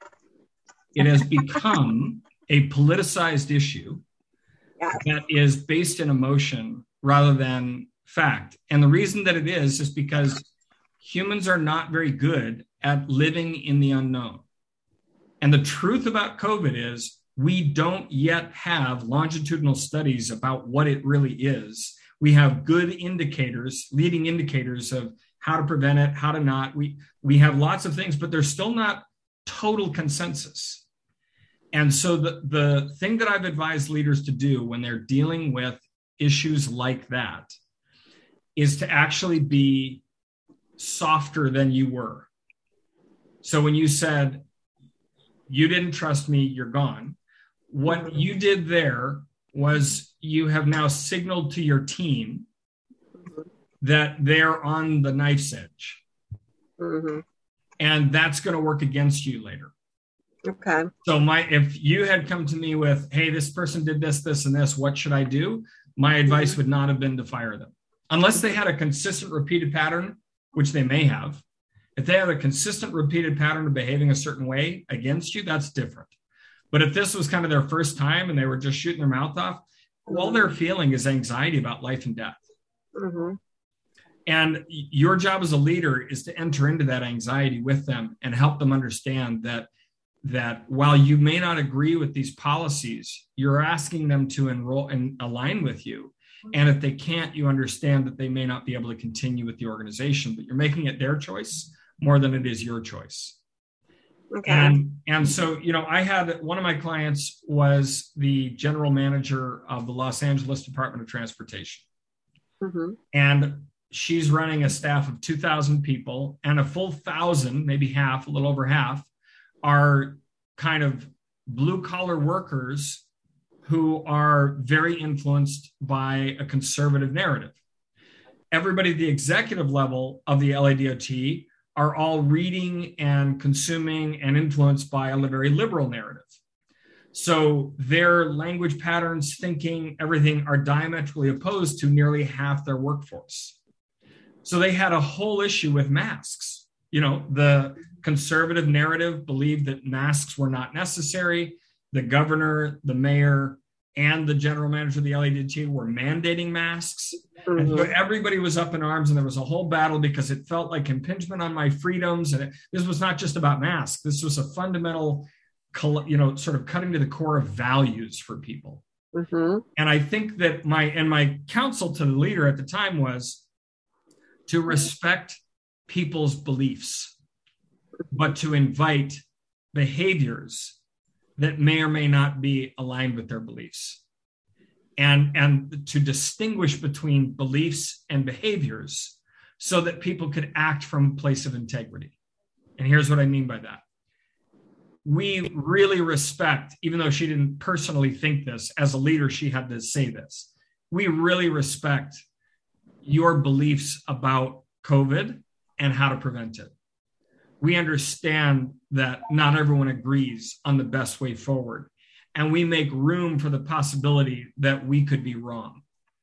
It has become a politicized issue yeah. that is based in emotion rather than fact. And the reason that it is, is because humans are not very good at living in the unknown. And the truth about COVID is we don't yet have longitudinal studies about what it really is. We have good indicators, leading indicators of how to prevent it, how to not. We, we have lots of things, but there's still not total consensus. And so the, the thing that I've advised leaders to do when they're dealing with issues like that is to actually be softer than you were. So when you said, you didn't trust me, you're gone, what you did there was you have now signaled to your team that they're on the knife's edge. Mm-hmm. And that's going to work against you later. Okay. So my, if you had come to me with, hey, this person did this, this, and this, what should I do? My advice mm-hmm. would not have been to fire them. Unless they had a consistent repeated pattern, which they may have. If they have a consistent repeated pattern of behaving a certain way against you, that's different. But if this was kind of their first time and they were just shooting their mouth off, mm-hmm. all they're feeling is anxiety about life and death. Mm-hmm. And your job as a leader is to enter into that anxiety with them and help them understand that, that while you may not agree with these policies, you're asking them to enroll and align with you. And if they can't, you understand that they may not be able to continue with the organization, but you're making it their choice more than it is your choice. Okay. And, and so, you know, I had one of my clients was the general manager of the Los Angeles Department of Transportation. Mm-hmm. And she's running a staff of two thousand people, and a full thousand, maybe half, a little over half, are kind of blue collar workers who are very influenced by a conservative narrative. Everybody at the executive level of the L A D O T are all reading and consuming and influenced by a very liberal narrative. So their language patterns, thinking, everything are diametrically opposed to nearly half their workforce. So they had a whole issue with masks. You know, the conservative narrative believed that masks were not necessary. The governor, the mayor, and the general manager of the L A D O T were mandating masks. Mm-hmm. And so everybody was up in arms, and there was a whole battle because it felt like impingement on my freedoms. And it, this was not just about masks. This was a fundamental, you know, sort of cutting to the core of values for people. Mm-hmm. And I think that my, and my counsel to the leader at the time was to respect people's beliefs, but to invite behaviors that may or may not be aligned with their beliefs. And, and to distinguish between beliefs and behaviors so that people could act from a place of integrity. And here's what I mean by that. We really respect, even though she didn't personally think this, as a leader, she had to say this. We really respect your beliefs about COVID and how to prevent it. we understand that not everyone agrees on the best way forward. And we make room for the possibility that we could be wrong.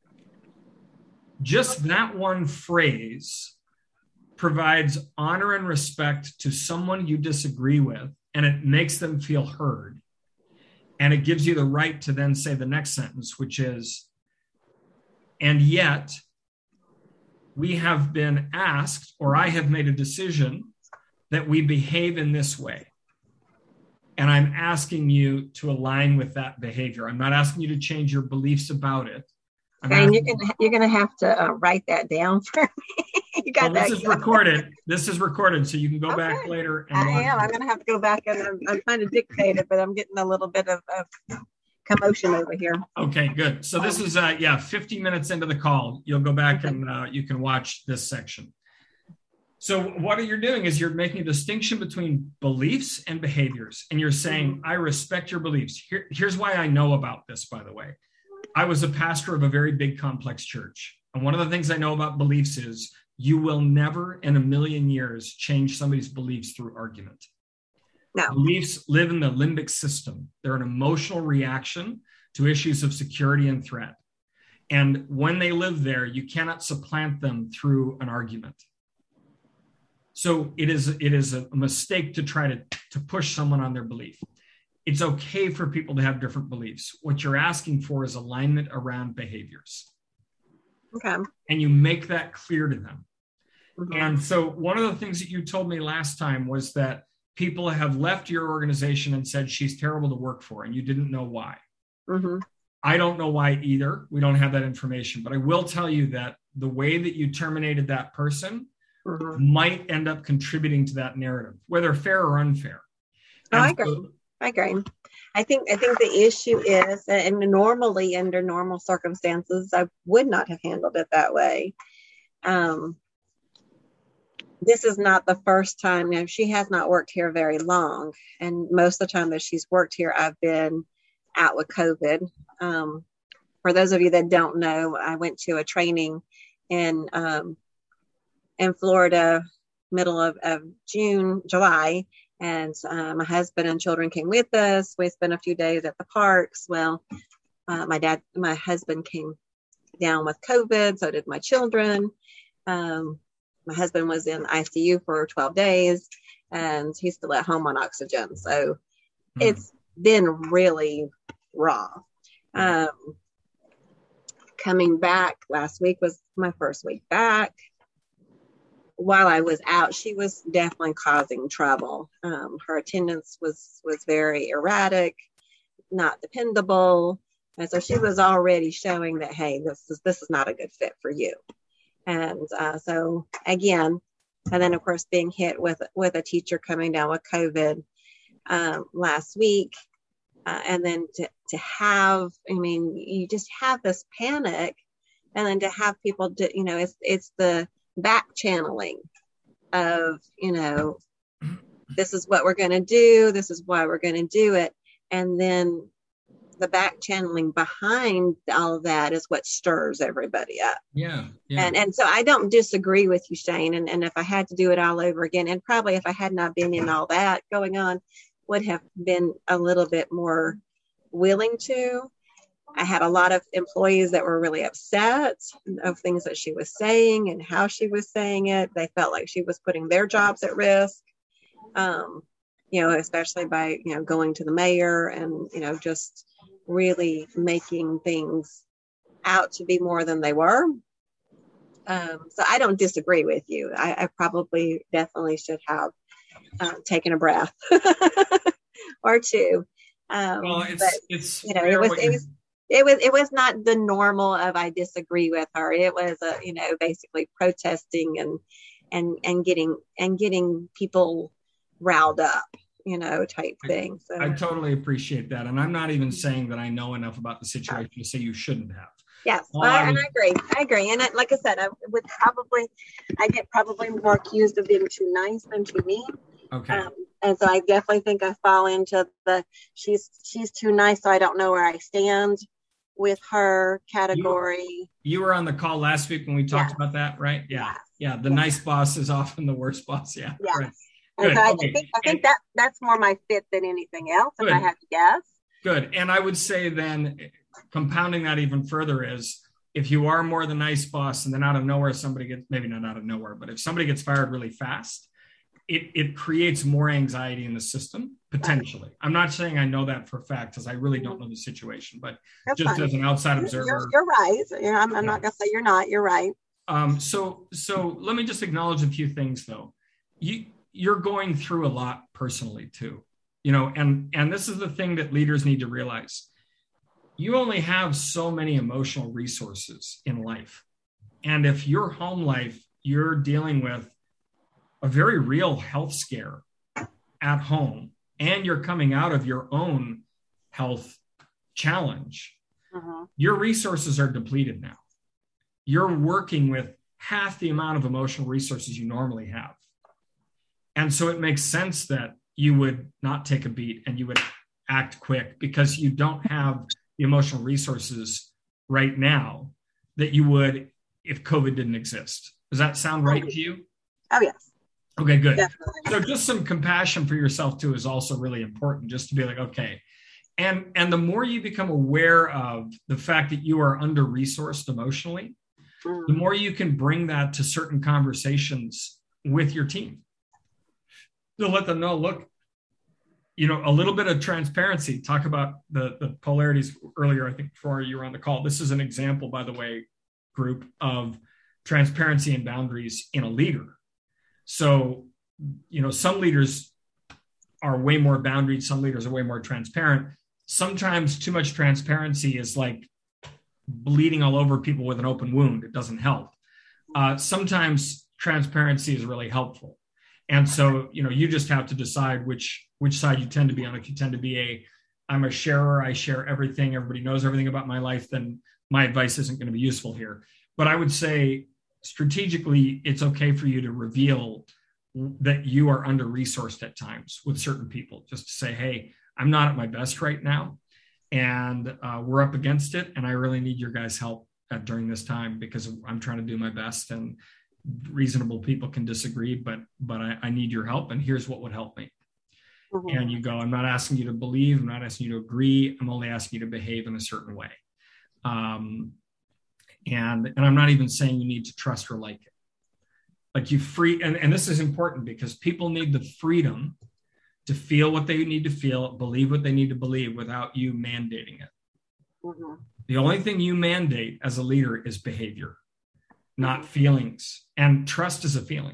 Just that one phrase provides honor and respect to someone you disagree with, and it makes them feel heard. And it gives you the right to then say the next sentence, which is, and yet we have been asked, or I have made a decision that we behave in this way. And I'm asking you to align with that behavior. I'm not asking you to change your beliefs about it. Okay, and you're gonna you're gonna have to uh, write that down for me. You got well, that. This is recorded. This is recorded, so you can go okay. back later. And I am. I'm gonna have to go back and I'm, I'm trying to dictate it, but I'm getting a little bit of, of commotion over here. Okay, good. So this is uh, yeah, fifty minutes into the call. You'll go back and uh, you can watch this section. So what you're doing is you're making a distinction between beliefs and behaviors, and you're saying, I respect your beliefs. Here, here's why I know about this, by the way. I was a pastor of a very big, complex church. And one of the things I know about beliefs is you will never in a million years change somebody's beliefs through argument. No. Beliefs live in the limbic system. They're an emotional reaction to issues of security and threat. And when they live there, you cannot supplant them through an argument. So it is, it is a mistake to try to, to push someone on their belief. It's okay for people to have different beliefs. What you're asking for is alignment around behaviors. Okay. And you make that clear to them. Mm-hmm. And so one of the things that you told me last time was that people have left your organization and said she's terrible to work for, and you didn't know why. Mm-hmm. I don't know why either. We don't have that information, but I will tell you that the way that you terminated that person mm-hmm. might end up contributing to that narrative, whether fair or unfair. Oh, I agree. So, I agree. I think I think the issue is, and normally under normal circumstances, I would not have handled it that way. Um, this is not the first time. You know, she has not worked here very long, and most of the time that she's worked here, I've been out with COVID. Um, for those of you that don't know, I went to a training in um, in Florida, middle of, of June, July. And uh, my husband and children came with us. We spent a few days at the parks. Well, uh, my dad, my husband came down with COVID. So did my children. Um, my husband was in I C U for twelve days, and he's still at home on oxygen. So hmm. it's been really raw. Um, coming back last week was my first week back. While I was out, she was definitely causing trouble. Um, her attendance was, was very erratic, not dependable. And so she was already showing that, hey, this is, this is not a good fit for you. And uh, so again, and then of course being hit with, with a teacher coming down with COVID um, last week. Uh, and then to, to have, I mean, you just have this panic, and then to have people do, you know, it's, it's the back channeling of, you know, this is what we're going to do. This is why we're going to do it. And then the back channeling behind all of that is what stirs everybody up. Yeah. yeah. And and so I don't disagree with you, Shane. And, and if I had to do it all over again, and probably if I had not been in all that going on, would have been a little bit more willing to. I had a lot of employees that were really upset of things that she was saying and how she was saying it. They felt like she was putting their jobs at risk, um, you know, especially by, you know, going to the mayor and, you know, just really making things out to be more than they were. Um, so I don't disagree with you. I, I probably definitely should have uh, taken a breath or two. Um, well, it's, but, it's, you know, it was, it was, It was it was not the normal of I disagree with her. It was a, you know, basically protesting and and and getting and getting people riled up, you know, type thing. So I, I totally appreciate that, and I'm not even saying that I know enough about the situation to say you shouldn't have. Yes, well, I, and I agree. I agree, and I, like I said, I would probably I get probably more accused of being too nice than too mean. Okay. Um, and so I definitely think I fall into the she's she's too nice, so I don't know where I stand with her category. You, you were on the call last week when we talked yeah. about that, right? Yeah. Yeah. Yeah. The yeah. nice boss is often the worst boss. Yeah. Yeah. Right. And Good. so I, Okay. I think I think And, that that's more my fit than anything else, if good. I had to guess. Good. And I would say then, compounding that even further is, if you are more the nice boss and then out of nowhere somebody gets, maybe not out of nowhere, but if somebody gets fired really fast, it, it creates more anxiety in the system, potentially. I'm not saying I know that for a fact, because I really don't know the situation, but That's just fine. as an outside You're, observer. you're, you're right. Yeah, I'm, I'm Yeah. not going to say you're not. You're right. Um, so, so let me just acknowledge a few things, though. You, you're going through a lot personally, too. You know, and, and this is the thing that leaders need to realize. You only have so many emotional resources in life. And if your home life, you're dealing with a very real health scare at home, and you're coming out of your own health challenge, Mm-hmm. your resources are depleted now. You're working with half the amount of emotional resources you normally have. And so it makes sense that you would not take a beat and you would act quick, because you don't have the emotional resources right now that you would if COVID didn't exist. Does that sound right to you? Oh, yes. Okay, good. Definitely. So just some compassion for yourself too is also really important, just to be like, okay. And, and the more you become aware of the fact that you are under-resourced emotionally, Mm. the more you can bring that to certain conversations with your team. To let them know, look, you know, a little bit of transparency. Talk about the, the polarities earlier, I think, before you were on the call. This is an example, by the way, group, of transparency and boundaries in a leader. So, you know, some leaders are way more boundaried. Some leaders are way more transparent. Sometimes too much transparency is like bleeding all over people with an open wound. It doesn't help. Uh, sometimes transparency is really helpful. And so, you know, you just have to decide which which side you tend to be on. If you tend to be a, I'm a sharer, I share everything, everybody knows everything about my life, then my advice isn't going to be useful here. But I would say strategically, it's okay for you to reveal that you are under-resourced at times with certain people. Just to say, hey, I'm not at my best right now, and uh, we're up against it, and I really need your guys' help at, during this time, because I'm trying to do my best, and reasonable people can disagree, but but I, I need your help, and here's what would help me. Mm-hmm. And you go, I'm not asking you to believe, I'm not asking you to agree, I'm only asking you to behave in a certain way. Um, and, and I'm not even saying you need to trust or like it. Like you free, and, and this is important because people need the freedom to feel what they need to feel, believe what they need to believe without you mandating it. Mm-hmm. The only thing you mandate as a leader is behavior, not feelings. And trust is a feeling.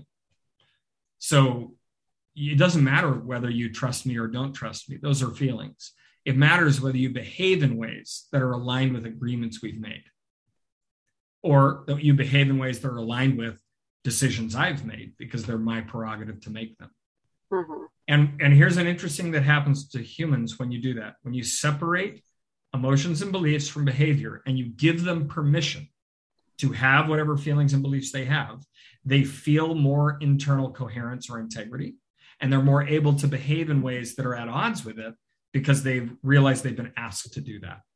So it doesn't matter whether you trust me or don't trust me. Those are feelings. It matters whether you behave in ways that are aligned with agreements we've made, or that you behave in ways that are aligned with decisions I've made because they're my prerogative to make them. Mm-hmm. And, and here's an interesting that happens to humans when you do that. When you separate emotions and beliefs from behavior and you give them permission to have whatever feelings and beliefs they have, they feel more internal coherence or integrity, and they're more able to behave in ways that are at odds with it because they've realized they've been asked to do that.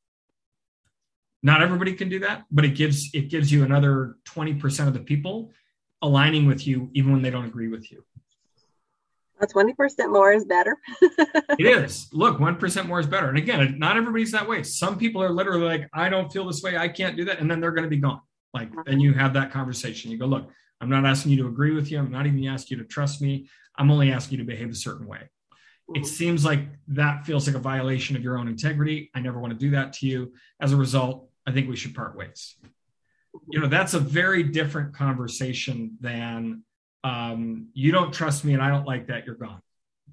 Not everybody can do that, but it gives it gives you another twenty percent of the people aligning with you even when they don't agree with you. A twenty percent more is better. It is. Look, one percent more is better. And again, not everybody's that way. Some people are literally like, I don't feel this way, I can't do that. And then they're going to be gone. Like, then you have that conversation. You go, look, I'm not asking you to agree with you. I'm not even asking you to trust me. I'm only asking you to behave a certain way. It seems like that feels like a violation of your own integrity. I never want to do that to you. As a result, I think we should part ways. You know, that's a very different conversation than um, you don't trust me and I don't like that, you're gone.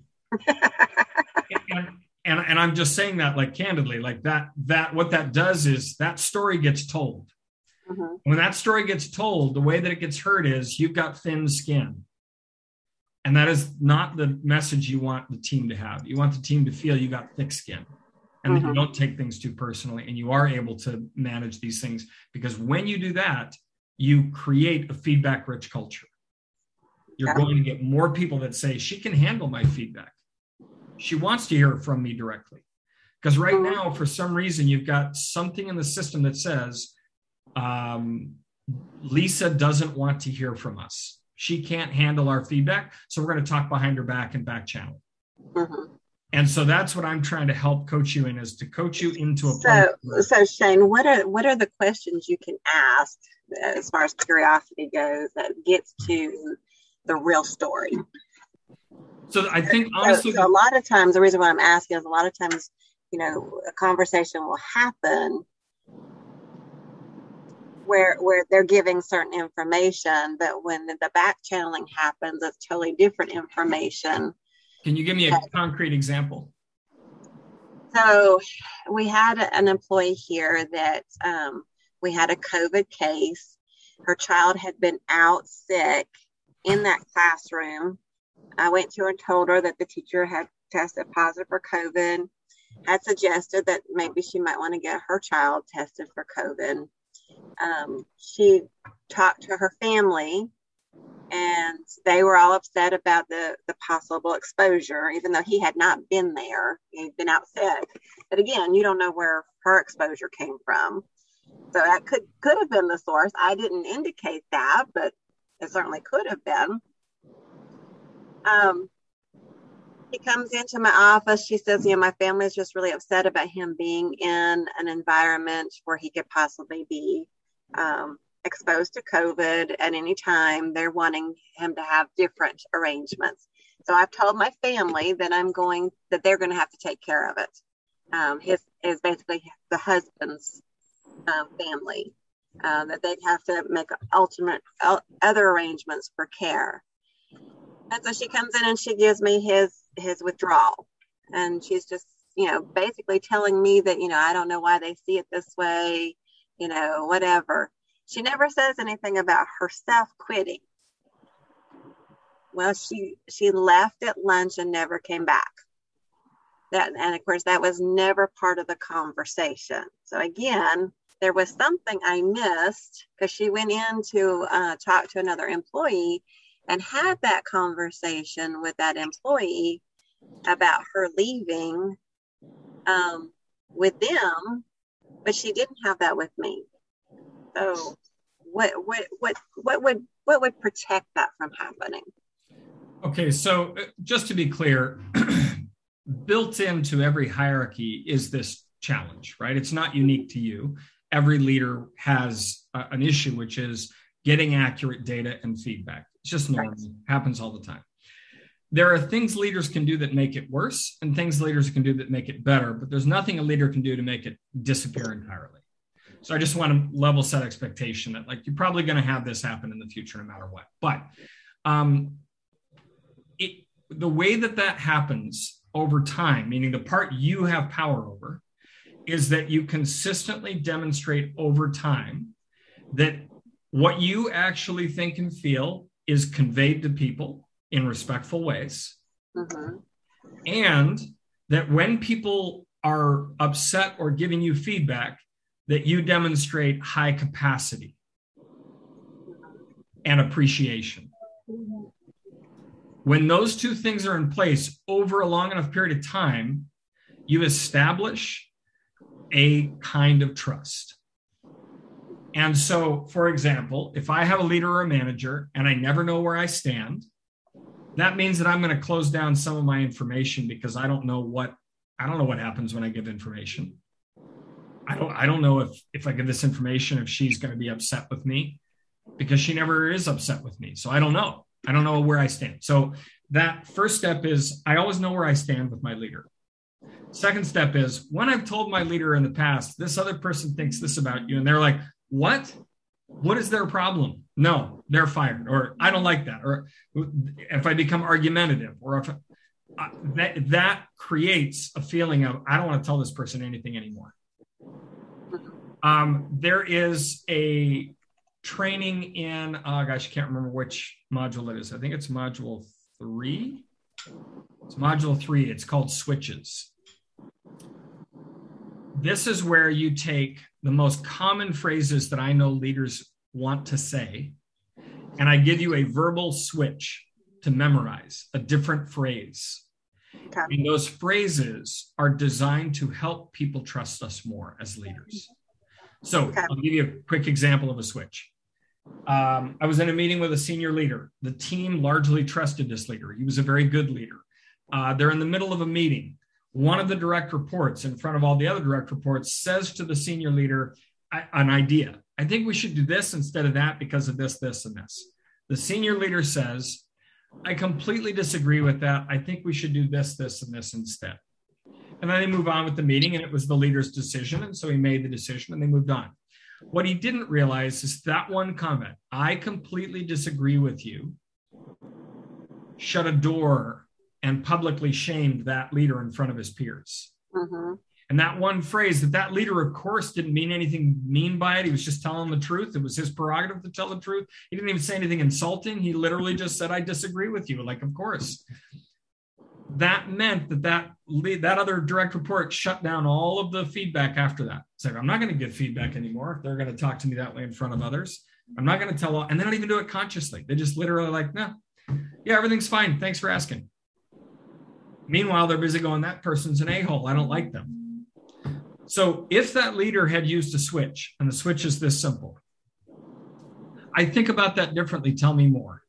and, and, and I'm just saying that like candidly, like that, that what that does is that story gets told. Mm-hmm. When that story gets told, the way that it gets heard is you've got thin skin. And that is not the message you want the team to have. You want the team to feel you got thick skin and mm-hmm. that you don't take things too personally and you are able to manage these things. Because when you do that, you create a feedback-rich culture. You're going to get more people that say, she can handle my feedback. She wants to hear from me directly. Because right mm-hmm. now, for some reason, you've got something in the system that says, um, Lisa doesn't want to hear from us. she can't handle our feedback. So we're going to talk behind her back and back channel. Mm-hmm. And so that's what I'm trying to help coach you in, is to coach you into a so, place. Where, so Shane, what are what are the questions you can ask as far as curiosity goes that gets to the real story? So I think honestly, so, so a lot of times, the reason why I'm asking is a lot of times, you know, a conversation will happen where where they're giving certain information, but when the, the back channeling happens, it's totally different information. Can you give me a yeah. concrete example? So we had an employee here that um, we had a COVID case. Her child had been out sick in that classroom. I went to her and told her that the teacher had tested positive for COVID, had suggested that maybe she might want to get her child tested for COVID. Um, she talked to her family, and they were all upset about the, the possible exposure, even though he had not been there. He'd been out sick. But again, you don't know where her exposure came from. So that could, could have been the source. I didn't indicate that, but it certainly could have been. Um, he comes into my office. She says, you know, my family is just really upset about him being in an environment where he could possibly be um, exposed to COVID at any time. They're wanting him to have different arrangements. So I've told my family that I'm going, that they're going to have to take care of it. Um, his is basically the husband's um, family, uh, that they'd have to make ultimate uh, other arrangements for care. And so she comes in and she gives me his his withdrawal, and she's just, you know, basically telling me that, you know, I don't know why they see it this way, you know, whatever. She never says anything about herself quitting. Well, she she left at lunch and never came back. That, and of course, that was never part of the conversation. So again, there was something I missed, because she went in to uh, talk to another employee and had that conversation with that employee about her leaving um, with them, but she didn't have that with me. So what what what what would what would protect that from happening? Okay, so just to be clear, built into every hierarchy is this challenge, right? It's not unique to you. Every leader has uh, an issue, which is getting accurate data and feedback. It's just normal. Right. Happens all the time. There are things leaders can do that make it worse, and things leaders can do that make it better, but there's nothing a leader can do to make it disappear entirely. So I just want to level set expectation that, like, you're probably going to have this happen in the future no matter what. But um, it, the way that that happens over time, meaning the part you have power over, is that you consistently demonstrate over time that what you actually think and feel is conveyed to people in respectful ways. Mm-hmm. And that when people are upset or giving you feedback, that you demonstrate high capacity and appreciation. Mm-hmm. When those two things are in place over a long enough period of time, you establish a kind of trust. And so, for example, if I have a leader or a manager and I never know where I stand, that means that I'm going to close down some of my information, because I don't know what I don't know what happens when I give information. I don't I don't know if if I give this information, if she's going to be upset with me, because she never is upset with me. So I don't know. I don't know where I stand. So that first step is I always know where I stand with my leader. Second step is, when I've told my leader in the past, this other person thinks this about you, and they're like, what? What is their problem? No, they're fired, or I don't like that. Or if I become argumentative, or if uh, that, that creates a feeling of, I don't want to tell this person anything anymore. Um, there is a training in, oh gosh, I can't remember which module it is. I think it's module three. It's module three. It's called Switches. This is where you take the most common phrases that I know leaders want to say, and I give you a verbal switch to memorize a different phrase. Okay. And those phrases are designed to help people trust us more as leaders. So okay. I'll give you a quick example of a switch. Um, I was in a meeting with a senior leader. The team largely trusted this leader. He was a very good leader. Uh, they're in the middle of a meeting. One of the direct reports in front of all the other direct reports says to the senior leader an idea. I think we should do this instead of that because of this, this, and this. The senior leader says, I completely disagree with that. I think we should do this, this, and this instead. And then they move on with the meeting, and it was the leader's decision. And so he made the decision and they moved on. What he didn't realize is that one comment, I completely disagree with you, shut a door and publicly shamed that leader in front of his peers. Mm-hmm. And that one phrase that that leader, of course, didn't mean anything mean by it. He was just telling the truth. It was his prerogative to tell the truth. He didn't even say anything insulting. He literally just said, I disagree with you. Like, of course. That meant that that, lead, that other direct report shut down all of the feedback after that. It's like, I'm not going to give feedback anymore if they're going to talk to me that way in front of others. I'm not going to tell, and they don't even do it consciously. They just literally like, no, yeah, everything's fine. Thanks for asking. Meanwhile, they're busy going, that person's an a-hole. I don't like them. So if that leader had used a switch, and the switch is this simple, I think about that differently. Tell me more.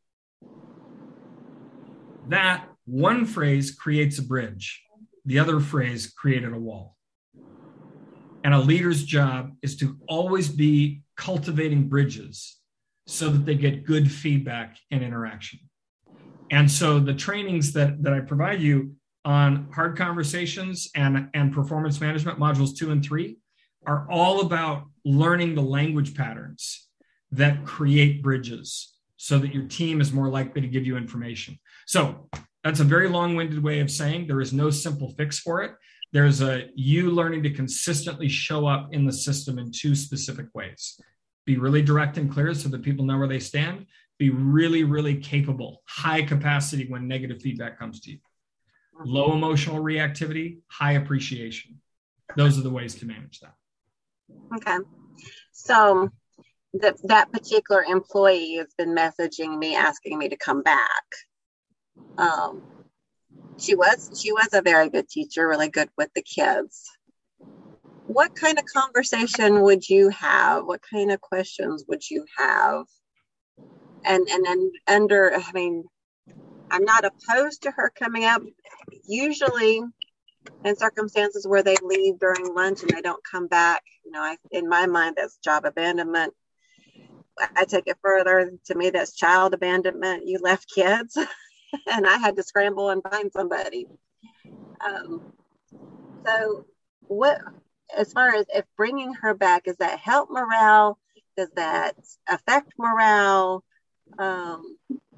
That one phrase creates a bridge. The other phrase created a wall. And a leader's job is to always be cultivating bridges so that they get good feedback and interaction. And so the trainings that, that I provide you on hard conversations and, and performance management modules two and three are all about learning the language patterns that create bridges so that your team is more likely to give you information. So that's a very long-winded way of saying there is no simple fix for it. There's a you learning to consistently show up in the system in two specific ways. Be really direct and clear so that people know where they stand. Be really, really capable, high capacity when negative feedback comes to you. Low emotional reactivity, high appreciation. Those are the ways to manage that. Okay. So the, that particular employee has been messaging me, asking me to come back. Um, she was, she was a very good teacher, really good with the kids. What kind of conversation would you have? What kind of questions would you have? And, and then under, I mean, I'm not opposed to her coming up. Usually in circumstances where they leave during lunch and they don't come back, you know, I, in my mind, that's job abandonment. I take it further. To me, that's child abandonment. You left kids and I had to scramble and find somebody. Um, so what, as far as if bringing her back, does that help morale? Does that affect morale? Um,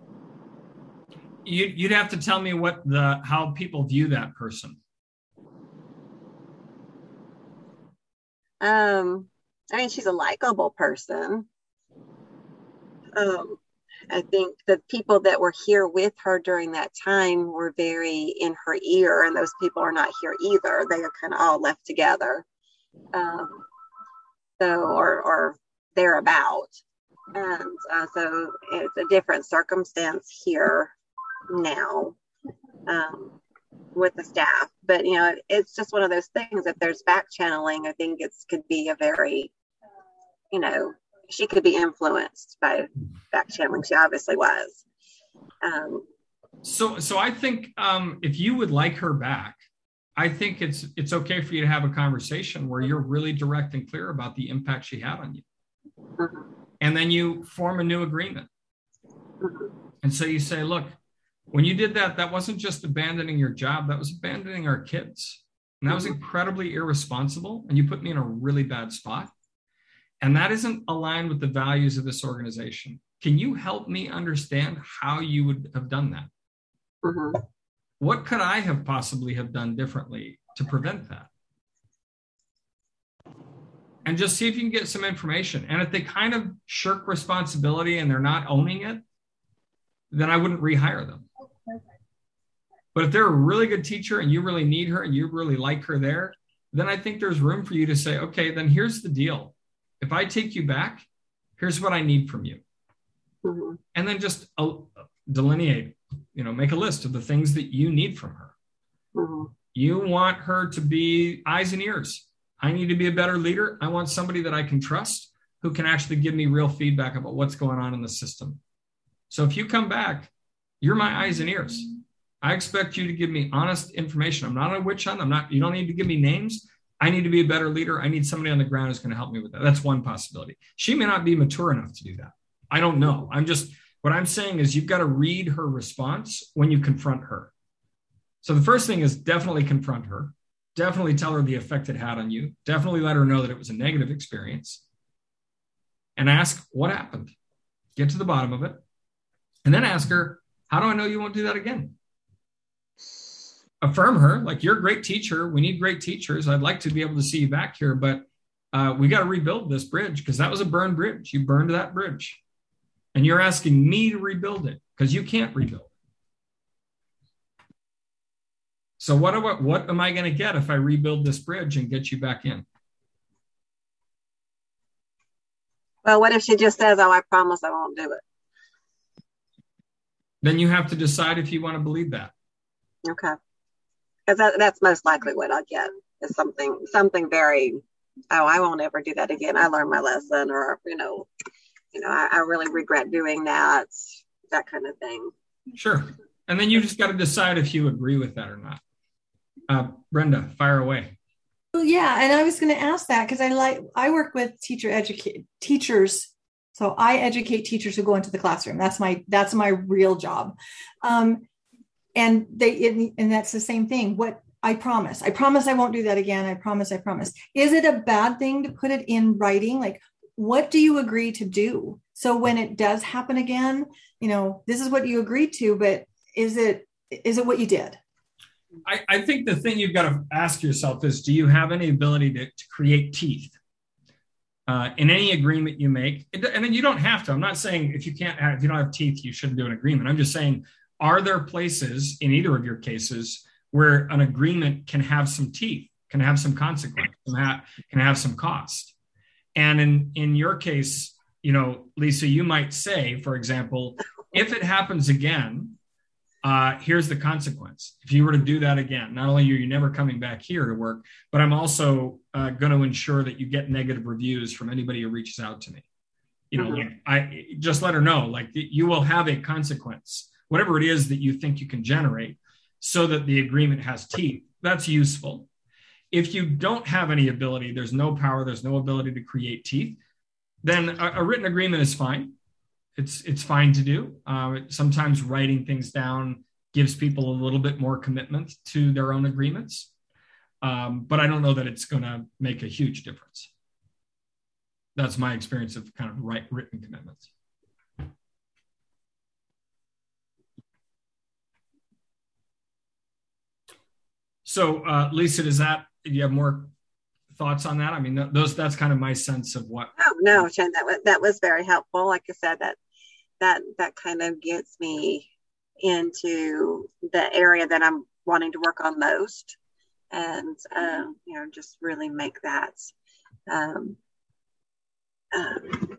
You, you'd have to tell me what the how people view that person. Um, I mean, she's a likable person. Um, I think the people that were here with her during that time were very in her ear, and those people are not here either. They are kind of all left together. Um, so, or, or thereabout. And uh, so it's a different circumstance here now um, with the staff. But, you know, it's just one of those things. If there's back channeling, I think it's could be a very, you know, she could be influenced by back channeling. She obviously was. Um, so, so I think um, if you would like her back, I think it's it's okay for you to have a conversation where you're really direct and clear about the impact she had on you. Mm-hmm. And then you form a new agreement. Mm-hmm. And so you say, look, when you did that, that wasn't just abandoning your job, that was abandoning our kids. And that was incredibly irresponsible. And you put me in a really bad spot. And that isn't aligned with the values of this organization. Can you help me understand how you would have done that? Mm-hmm. What could I have possibly have done differently to prevent that? And just see if you can get some information. And if they kind of shirk responsibility and they're not owning it, then I wouldn't rehire them. But if they're a really good teacher and you really need her and you really like her there, then I think there's room for you to say, okay, then here's the deal. If I take you back, here's what I need from you. Mm-hmm. And then just uh, delineate, you know, make a list of the things that you need from her. Mm-hmm. You want her to be eyes and ears. I need to be a better leader. I want somebody that I can trust. who can actually give me real feedback about what's going on in the system. So if you come back, you're my eyes and ears. I expect you to give me honest information. I'm not a witch hunt. I'm not, you don't need to give me names. I need to be a better leader. I need somebody on the ground who's going to help me with that. That's one possibility. She may not be mature enough to do that. I don't know. I'm just, what I'm saying is you've got to read her response when you confront her. So the first thing is definitely confront her. Definitely tell her the effect it had on you. Definitely let her know that it was a negative experience. And ask what happened. Get to the bottom of it. And then ask her, how do I know you won't do that again? Affirm her, like, you're a great teacher. We need great teachers. I'd like to be able to see you back here, but uh, we got to rebuild this bridge because that was a burned bridge. You burned that bridge. And you're asking me to rebuild it because you can't rebuild. So what, do I, what am I going to get if I rebuild this bridge and get you back in? Well, what if she just says, oh, I promise I won't do it? Then you have to decide if you want to believe that. Okay. Because that, that's most likely what I'll get is something, something very, oh, I won't ever do that again. I learned my lesson, or, you know, you know, I, I really regret doing that, that kind of thing. Sure. And then you just got to decide if you agree with that or not. Uh, Brenda, fire away. Well, yeah, and I was going to ask that because I like I work with teacher educate teachers, so I educate teachers who go into the classroom. That's my that's my real job, um, and they and that's the same thing. What I promise, I promise I won't do that again. I promise, I promise. Is it a bad thing to put it in writing? Like, what do you agree to do? So when it does happen again, you know, this is what you agreed to, but is it is it what you did? I, I think the thing you've got to ask yourself is, do you have any ability to, to create teeth uh, in any agreement you make? It, and then you don't have to. I'm not saying if you can't have, if you don't have teeth, you shouldn't do an agreement. I'm just saying, are there places in either of your cases where an agreement can have some teeth, can have some consequence, can have, can have some cost? And in, in your case, you know, Lisa, you might say, for example, if it happens again, Uh, here's the consequence. If you were to do that again, not only are you never coming back here to work, but I'm also uh, going to ensure that you get negative reviews from anybody who reaches out to me. You know, mm-hmm. like I just let her know, like, you will have a consequence, whatever it is that you think you can generate, so that the agreement has teeth. That's useful. If you don't have any ability, there's no power, there's no ability to create teeth, then a, a written agreement is fine. It's it's fine to do. Uh, sometimes writing things down gives people a little bit more commitment to their own agreements. Um, but I don't know that it's going to make a huge difference. That's my experience of kind of write, written commitments. So, uh, Lisa, does that, do you have more thoughts on that? I mean, those that's kind of my sense of what. Oh no, Jen, that was that was very helpful. Like I said, that that that kind of gets me into the area that I'm wanting to work on most, and um, you know, just really make that um, um,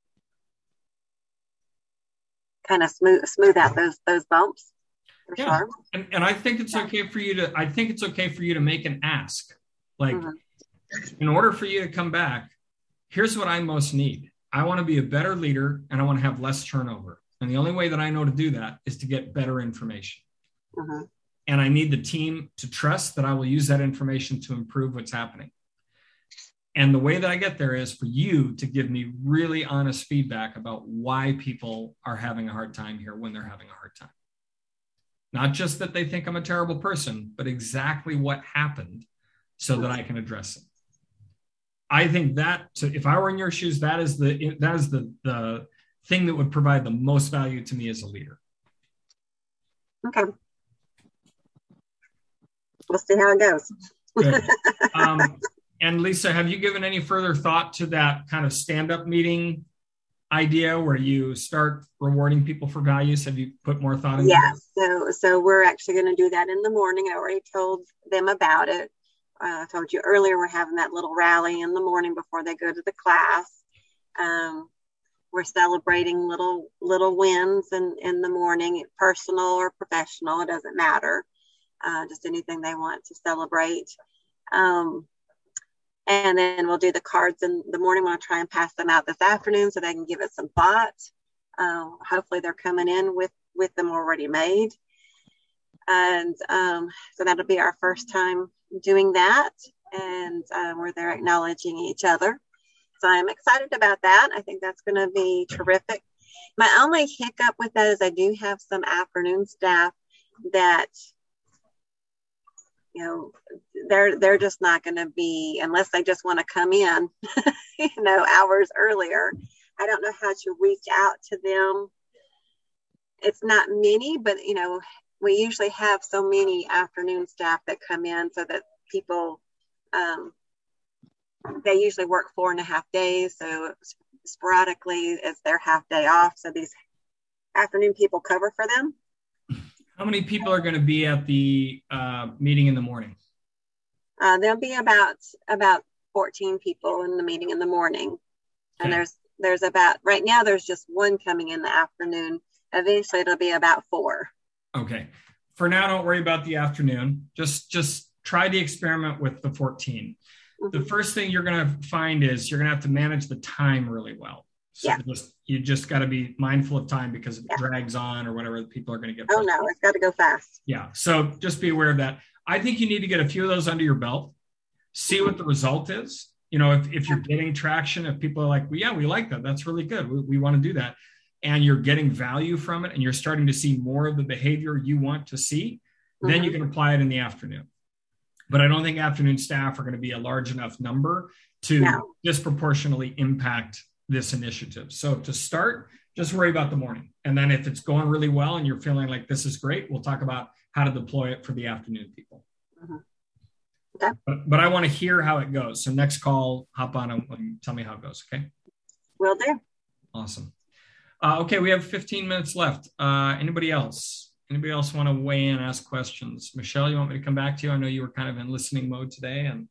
kind of smooth smooth out those those bumps. For yeah, sure. and, and I think it's okay for you to. I think it's okay for you to make an ask, like. Mm-hmm. In order for you to come back, here's what I most need. I want to be a better leader and I want to have less turnover. And the only way that I know to do that is to get better information. Uh-huh. And I need the team to trust that I will use that information to improve what's happening. And the way that I get there is for you to give me really honest feedback about why people are having a hard time here when they're having a hard time. Not just that they think I'm a terrible person, but exactly what happened so that I can address it. I think that to, if I were in your shoes, that is the that is the the thing that would provide the most value to me as a leader. Okay. We'll see how it goes. Good. Um, and Lisa, have you given any further thought to that kind of stand-up meeting idea where you start rewarding people for values? Have you put more thought into yeah, it? so so we're actually going to do that in the morning. I already told them about it. Uh, I told you earlier, we're having that little rally in the morning before they go to the class. Um, we're celebrating little little wins in, in the morning, personal or professional, it doesn't matter. Uh, just anything they want to celebrate. Um, And then we'll do the cards in the morning. We'll try and pass them out this afternoon so they can give it some thought. Uh, hopefully they're coming in with, with them already made. And um, so that'll be our first time doing that. And uh, where they're acknowledging each other. So I'm excited about that. I think that's going to be terrific. My only hiccup with that is I do have some afternoon staff that, you know, they're they're just not going to be, unless they just want to come in, you know, hours earlier. I don't know how to reach out to them. It's not many, but, you know, we usually have so many afternoon staff that come in so that people, um, they usually work four and a half days. So sporadically it's their half day off. So these afternoon people cover for them. How many people are going to be at the uh, meeting in the morning? Uh, there'll be about about fourteen people in the meeting in the morning. Okay. And there's there's about, right now there's just one coming in the afternoon. Eventually it'll be about four. Okay. For now, don't worry about the afternoon. Just just try the experiment with the fourteen. Mm-hmm. The first thing you're going to find is you're going to have to manage the time really well. So yeah. just, you just got to be mindful of time, because if it yeah. drags on or whatever, people are going to get frustrated. Oh no, it's got to go fast. Yeah. So just be aware of that. I think you need to get a few of those under your belt, see what the result is. You know, if, if you're getting traction, if people are like, well, yeah, we like that. That's really good. We, we want to do that. And you're getting value from it and you're starting to see more of the behavior you want to see, mm-hmm. then you can apply it in the afternoon. But I don't think afternoon staff are going to be a large enough number to no. disproportionately impact this initiative. So to start, just worry about the morning. And then if it's going really well and you're feeling like this is great, we'll talk about how to deploy it for the afternoon people. Mm-hmm. Okay. But, but I want to hear how it goes. So next call, hop on and tell me how it goes. Okay. Will do. Awesome. Uh, okay. We have fifteen minutes left. Uh, anybody else? Anybody else want to weigh in, ask questions? Michelle, you want me to come back to you? I know you were kind of in listening mode today. And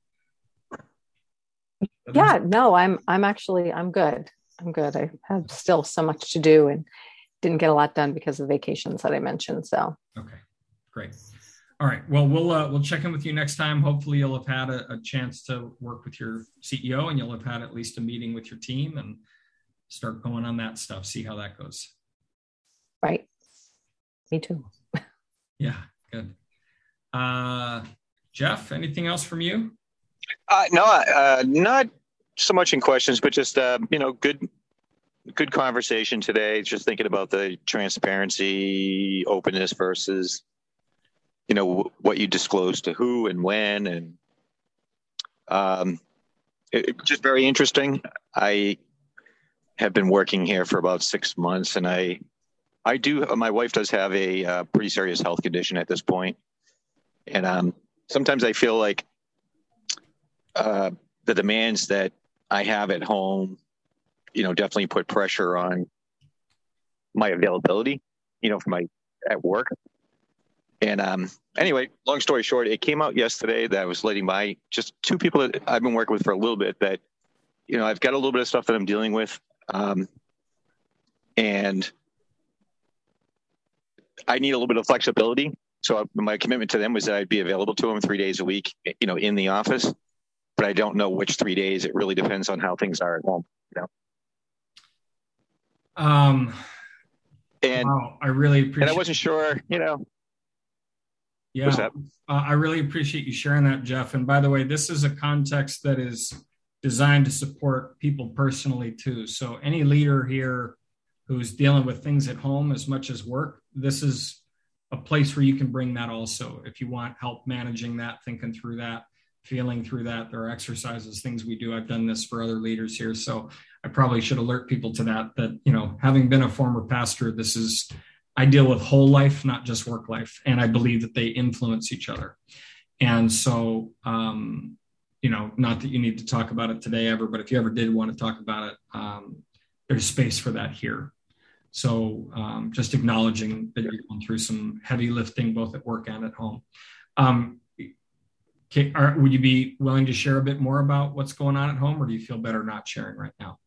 yeah, no, I'm, I'm actually, I'm good. I'm good. I have still so much to do and didn't get a lot done because of the vacations that I mentioned. So, okay, great. All right. Well, we'll, uh, we'll check in with you next time. Hopefully you'll have had a, a chance to work with your C E O and you'll have had at least a meeting with your team and start going on that stuff. See how that goes. Right. Me too. Yeah, good. Uh, Jeff, anything else from you? Uh, no, uh, not so much in questions, but just, uh, you know, good, good conversation today. Just thinking about the transparency, openness versus, you know, w- what you disclose to who and when. And um, it, it just very interesting. I have been working here for about six months and I, I do, my wife does have a uh, pretty serious health condition at this point. And um, sometimes I feel like uh, the demands that I have at home, you know, definitely put pressure on my availability, you know, for my, at work. And um, anyway, long story short, it came out yesterday that I was letting my, just two people that I've been working with for a little bit that, you know, I've got a little bit of stuff that I'm dealing with. Um, and I need a little bit of flexibility. So my commitment to them was that I'd be available to them three days a week, you know, in the office, but I don't know which three days. It really depends on how things are at home, you know? Um, and wow, I really appreciate and I wasn't sure, you know. Yeah, uh, I really appreciate you sharing that, Jeff. And by the way, this is a context that is designed to support people personally too. So any leader here who's dealing with things at home as much as work, this is a place where you can bring that also. If you want help managing that, thinking through that, feeling through that, there are exercises, things we do. I've done this for other leaders here. So I probably should alert people to that, that, you know, having been a former pastor, this is, I deal with whole life, not just work life. And I believe that they influence each other. And so, um, you know, not that you need to talk about it today ever, but if you ever did want to talk about it, um, there's space for that here. So um, just acknowledging that you're going through some heavy lifting, both at work and at home. Um, okay, are, would you be willing to share a bit more about what's going on at home, or do you feel better not sharing right now?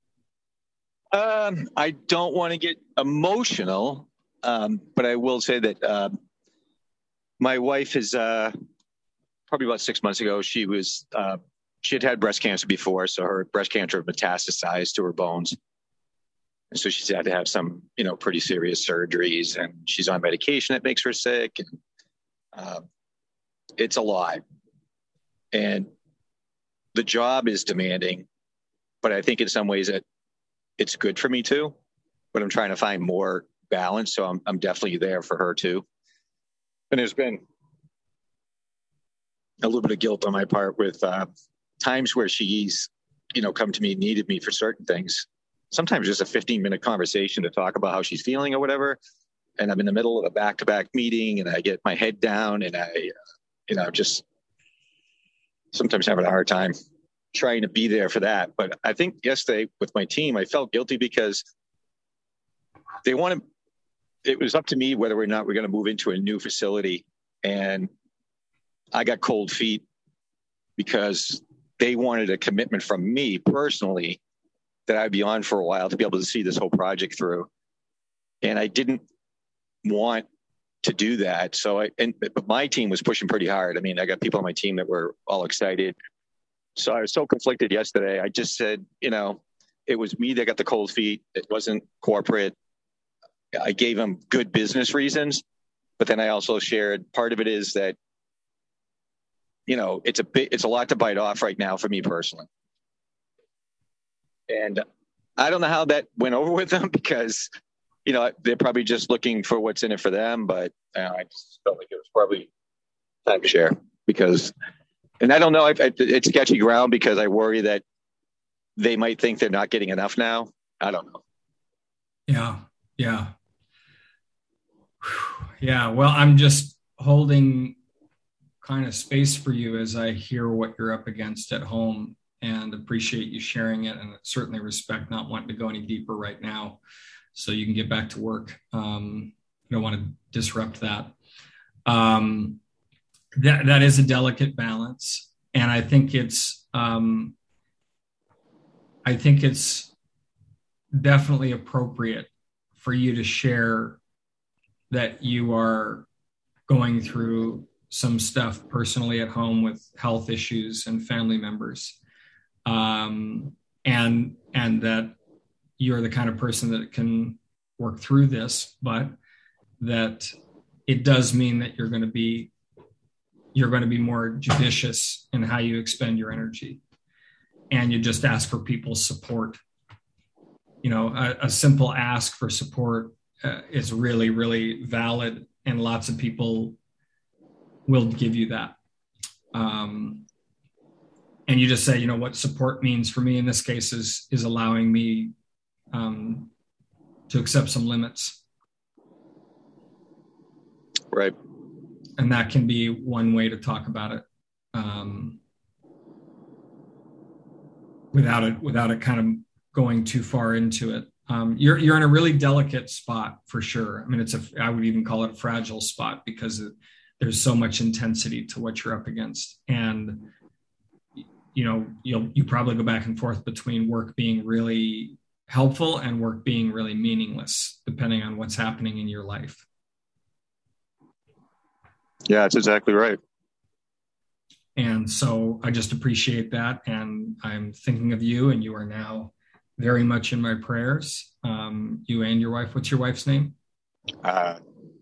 Um, I don't want to get emotional, um, but I will say that uh, my wife is uh, probably about six months ago, she was uh, she had had breast cancer before, so her breast cancer metastasized to her bones. And so she's had to have some, you know, pretty serious surgeries, and she's on medication that makes her sick. And uh, it's a lot. And the job is demanding, but I think in some ways that it's good for me too. But I'm trying to find more balance. So I'm, I'm definitely there for her too. And there's been a little bit of guilt on my part with uh, times where she's, you know, come to me, needed me for certain things. Sometimes just a fifteen minute conversation to talk about how she's feeling or whatever. And I'm in the middle of a back-to-back meeting and I get my head down and I, uh, you know, just sometimes having a hard time trying to be there for that. But I think yesterday with my team, I felt guilty because they wanted, it was up to me whether or not we're going to move into a new facility. And I got cold feet because they wanted a commitment from me personally that I'd be on for a while to be able to see this whole project through. And I didn't want to do that. So I, and but my team was pushing pretty hard. I mean, I got people on my team that were all excited. So I was so conflicted yesterday. I just said, you know, it was me that got the cold feet. It wasn't corporate. I gave them good business reasons, but then I also shared part of it is that, you know, it's a bit, it's a lot to bite off right now for me personally. And I don't know how that went over with them because, you know, they're probably just looking for what's in it for them. But uh, I just felt like it was probably time to share because, and I don't know, I, I, it's sketchy ground because I worry that they might think they're not getting enough now. I don't know. Yeah. Yeah. Yeah. Well, I'm just holding kind of space for you as I hear what you're up against at home. And appreciate you sharing it, and certainly respect not wanting to go any deeper right now, so you can get back to work. Um, I don't want to disrupt that. Um, that that is a delicate balance, and I think it's um, I think it's definitely appropriate for you to share that you are going through some stuff personally at home with health issues and family members. Um, and, and that you're the kind of person that can work through this, but that it does mean that you're going to be, you're going to be more judicious in how you expend your energy. And you just ask for people's support. You know, a, a simple ask for support uh, is really, really valid. And lots of people will give you that. Um, And you just say, you know, what support means for me in this case is, is allowing me um, to accept some limits. Right. And that can be one way to talk about it um, without it, without it kind of going too far into it. Um, you're, you're in a really delicate spot for sure. I mean, it's a, I would even call it a fragile spot because it, there's so much intensity to what you're up against. And you know, you'll you probably go back and forth between work being really helpful and work being really meaningless, depending on what's happening in your life. Yeah, that's exactly right. And so I just appreciate that. And I'm thinking of you, and you are now very much in my prayers. Um, you and your wife. What's your wife's name? Uh,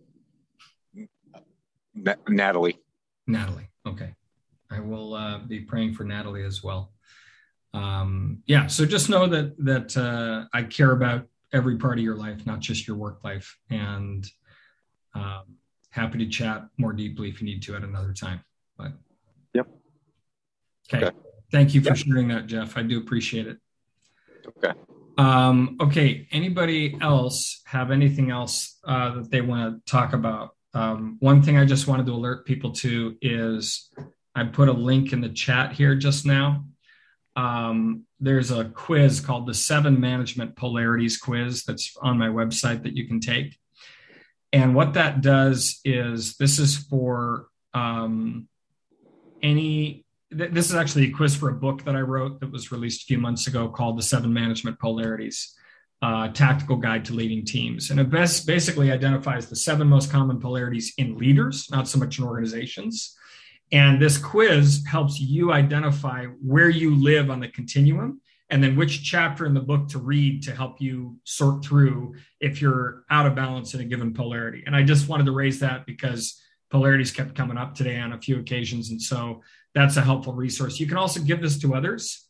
N- Natalie. Natalie. Okay. I will uh, be praying for Natalie as well. Um, yeah, so just know that that uh, I care about every part of your life, not just your work life, and um, happy to chat more deeply if you need to at another time. But yep. Okay. okay. Thank you for yep. sharing that, Jeff. I do appreciate it. Okay. Um, okay. Anybody else have anything else uh, that they want to talk about? Um, one thing I just wanted to alert people to is I put a link in the chat here just now. Um, there's a quiz called the Seven Management Polarities Quiz that's on my website that you can take. And what that does is this is for um, any, th- this is actually a quiz for a book that I wrote that was released a few months ago called The Seven Management Polarities, uh, Tactical Guide to Leading Teams. And it best basically identifies the seven most common polarities in leaders, not so much in organizations, And this quiz helps you identify where you live on the continuum and then which chapter in the book to read to help you sort through if you're out of balance in a given polarity. And I just wanted to raise that because polarities kept coming up today on a few occasions. And so that's a helpful resource. You can also give this to others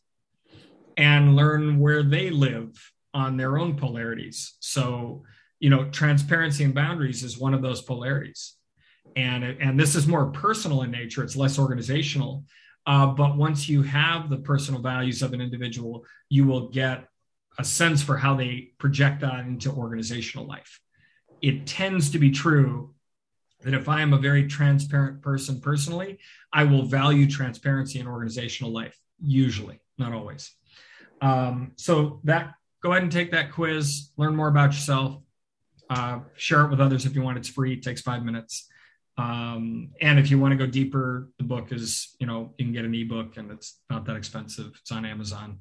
and learn where they live on their own polarities. So, you know, transparency and boundaries is one of those polarities. And, and this is more personal in nature. It's less organizational. Uh, but once you have the personal values of an individual, you will get a sense for how they project that into organizational life. It tends to be true that if I am a very transparent person personally, I will value transparency in organizational life, usually, not always. Um, so that go ahead and take that quiz, learn more about yourself, uh, share it with others if you want. It's free, it takes five minutes. Um, and if you want to go deeper, the book is, you know, you can get an ebook and it's not that expensive. It's on Amazon.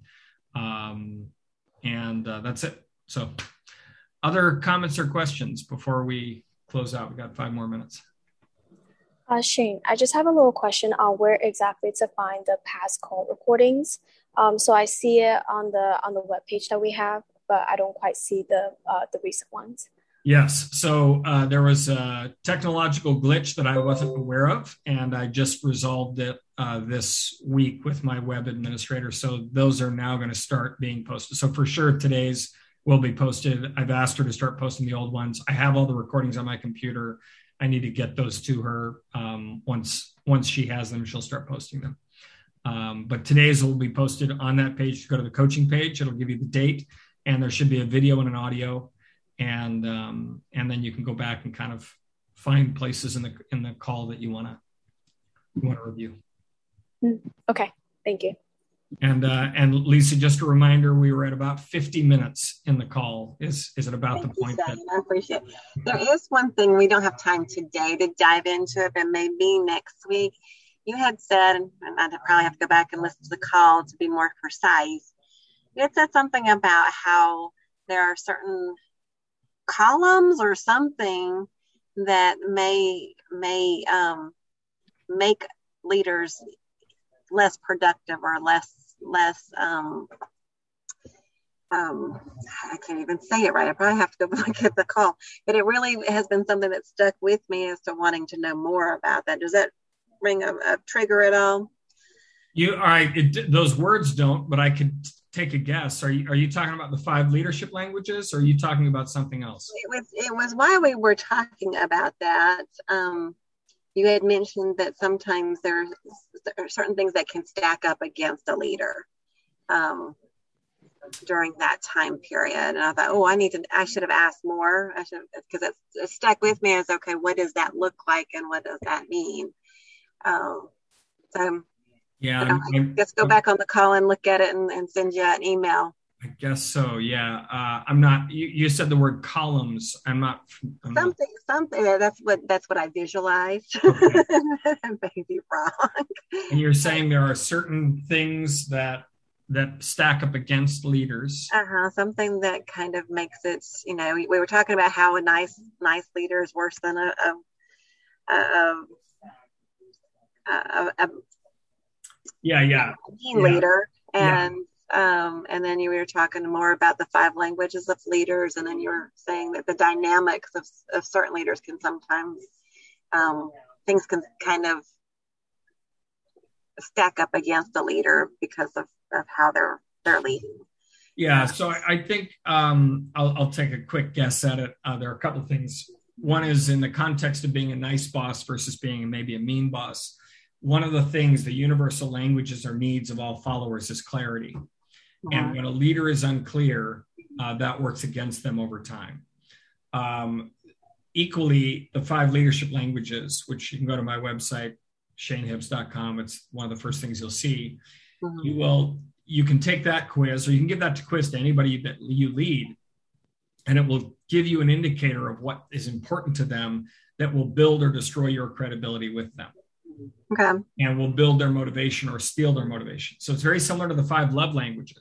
Um, and uh, that's it. So other comments or questions before we close out? We got five more minutes. Uh, Shane, I just have a little question on where exactly to find the past call recordings. Um, so I see it on the on the webpage that we have, but I don't quite see the uh, the recent ones. Yes. So uh, there was a technological glitch that I wasn't aware of, and I just resolved it uh, this week with my web administrator. So those are now going to start being posted. So for sure, today's will be posted. I've asked her to start posting the old ones. I have all the recordings on my computer. I need to get those to her. Um, once once she has them, she'll start posting them. Um, but today's will be posted on that page. Go to the coaching page. It'll give you the date, and there should be a video and an audio. And um, and then you can go back and kind of find places in the in the call that you want to you want to review. Okay, thank you. And uh, and Lisa, just a reminder, we were at about fifty minutes in the call. Is is it about Thank the point? You, that- I appreciate it. There is one thing we don't have time today to dive into it, but maybe next week. You had said, and I'd probably have to go back and listen to the call to be more precise. You had said something about how there are certain columns or something that may may um, make leaders less productive or less less um, um, I can't even say it right. I probably have to go look at the call, but it really has been something that stuck with me as to wanting to know more about that. Does that ring a, a trigger at all? You all right? It, those words don't, but I could take a guess. Are you are you talking about the five leadership languages, or are you talking about something else? It was it was why we were talking about that. Um, you had mentioned that sometimes there are certain things that can stack up against a leader um, during that time period, and I thought, oh, I need to. I should have asked more. I should because it, it stuck with me as okay, what does that look like, and what does that mean? Um, so. Yeah, You know, I guess go back on the call and look at it and, and send you an email. I guess so. Yeah, uh, I'm not. You, you said the word columns. I'm not. I'm something, not, something. That's what that's what I visualized. Okay. Maybe wrong. And you're saying there are certain things that that stack up against leaders. Uh huh. Something that kind of makes it. You know, we, we were talking about how a nice nice leader is worse than a a, a, a, a Yeah, yeah. mean yeah. leader, and yeah. um, and then you were talking more about the five languages of leaders, and then you were saying that the dynamics of, of certain leaders can sometimes um, things can kind of stack up against a leader because of, of how they're they're leading. Yeah, so I, I think um, I'll, I'll take a quick guess at it. Uh, there are a couple of things. One is in the context of being a nice boss versus being maybe a mean boss. One of the things, the universal languages or needs of all followers is clarity. Uh-huh. And when a leader is unclear, uh, that works against them over time. Um, equally, the five leadership languages, which you can go to my website, shane hibbs dot com. It's one of the first things you'll see. Uh-huh. You will, you can take that quiz, or you can give that quiz to anybody that you lead, and it will give you an indicator of what is important to them that will build or destroy your credibility with them. Okay. And will build their motivation or steal their motivation. So it's very similar to the five love languages.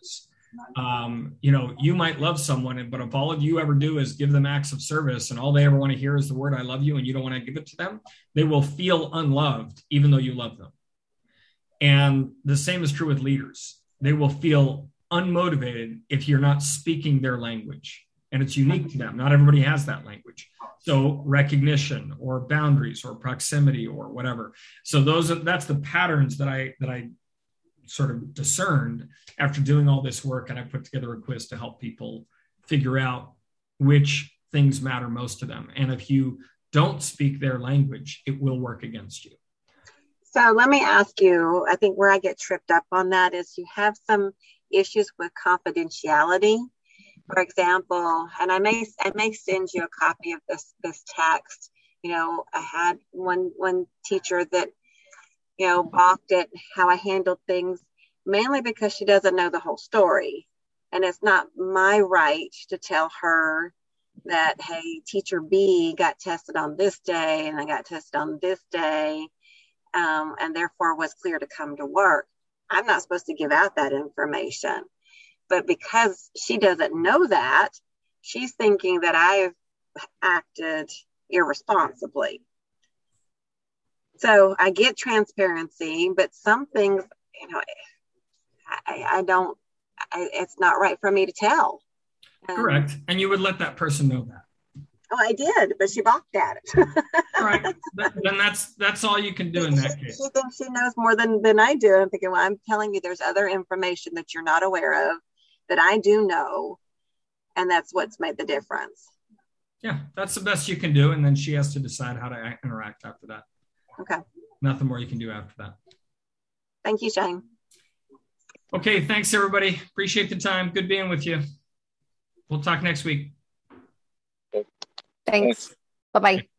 Um, you know, you might love someone, but if all of you ever do is give them acts of service and all they ever want to hear is the word I love you and you don't want to give it to them, they will feel unloved even though you love them. And the same is true with leaders. They will feel unmotivated if you're not speaking their language. And it's unique to them. Not everybody has that language. So recognition or boundaries or proximity or whatever. So those are, that's the patterns that I that I sort of discerned after doing all this work. And I put together a quiz to help people figure out which things matter most to them. And if you don't speak their language, it will work against you. So let me ask you, I think where I get tripped up on that is you have some issues with confidentiality. For example, and I may I may send you a copy of this this text. You know, I had one one teacher that, you know, balked at how I handled things, mainly because she doesn't know the whole story. And it's not my right to tell her that, hey, teacher B got tested on this day and I got tested on this day, um, and therefore was clear to come to work. I'm not supposed to give out that information. But because she doesn't know that, she's thinking that I've acted irresponsibly. So I get transparency, but some things, you know, I, I don't, I, it's not right for me to tell. Um, Correct. And you would let that person know that. Oh, I did, but she balked at it. All right. Then that's that's all you can do in that case. She thinks she knows more than, than I do. I'm thinking, well, I'm telling you, there's other information that you're not aware of that I do know, and that's what's made the difference. Yeah, that's the best you can do, and then she has to decide how to interact after that. Okay. Nothing more you can do after that. Thank you, Shane. Okay, thanks, everybody. Appreciate the time. Good being with you. We'll talk next week. Thanks. Bye-bye.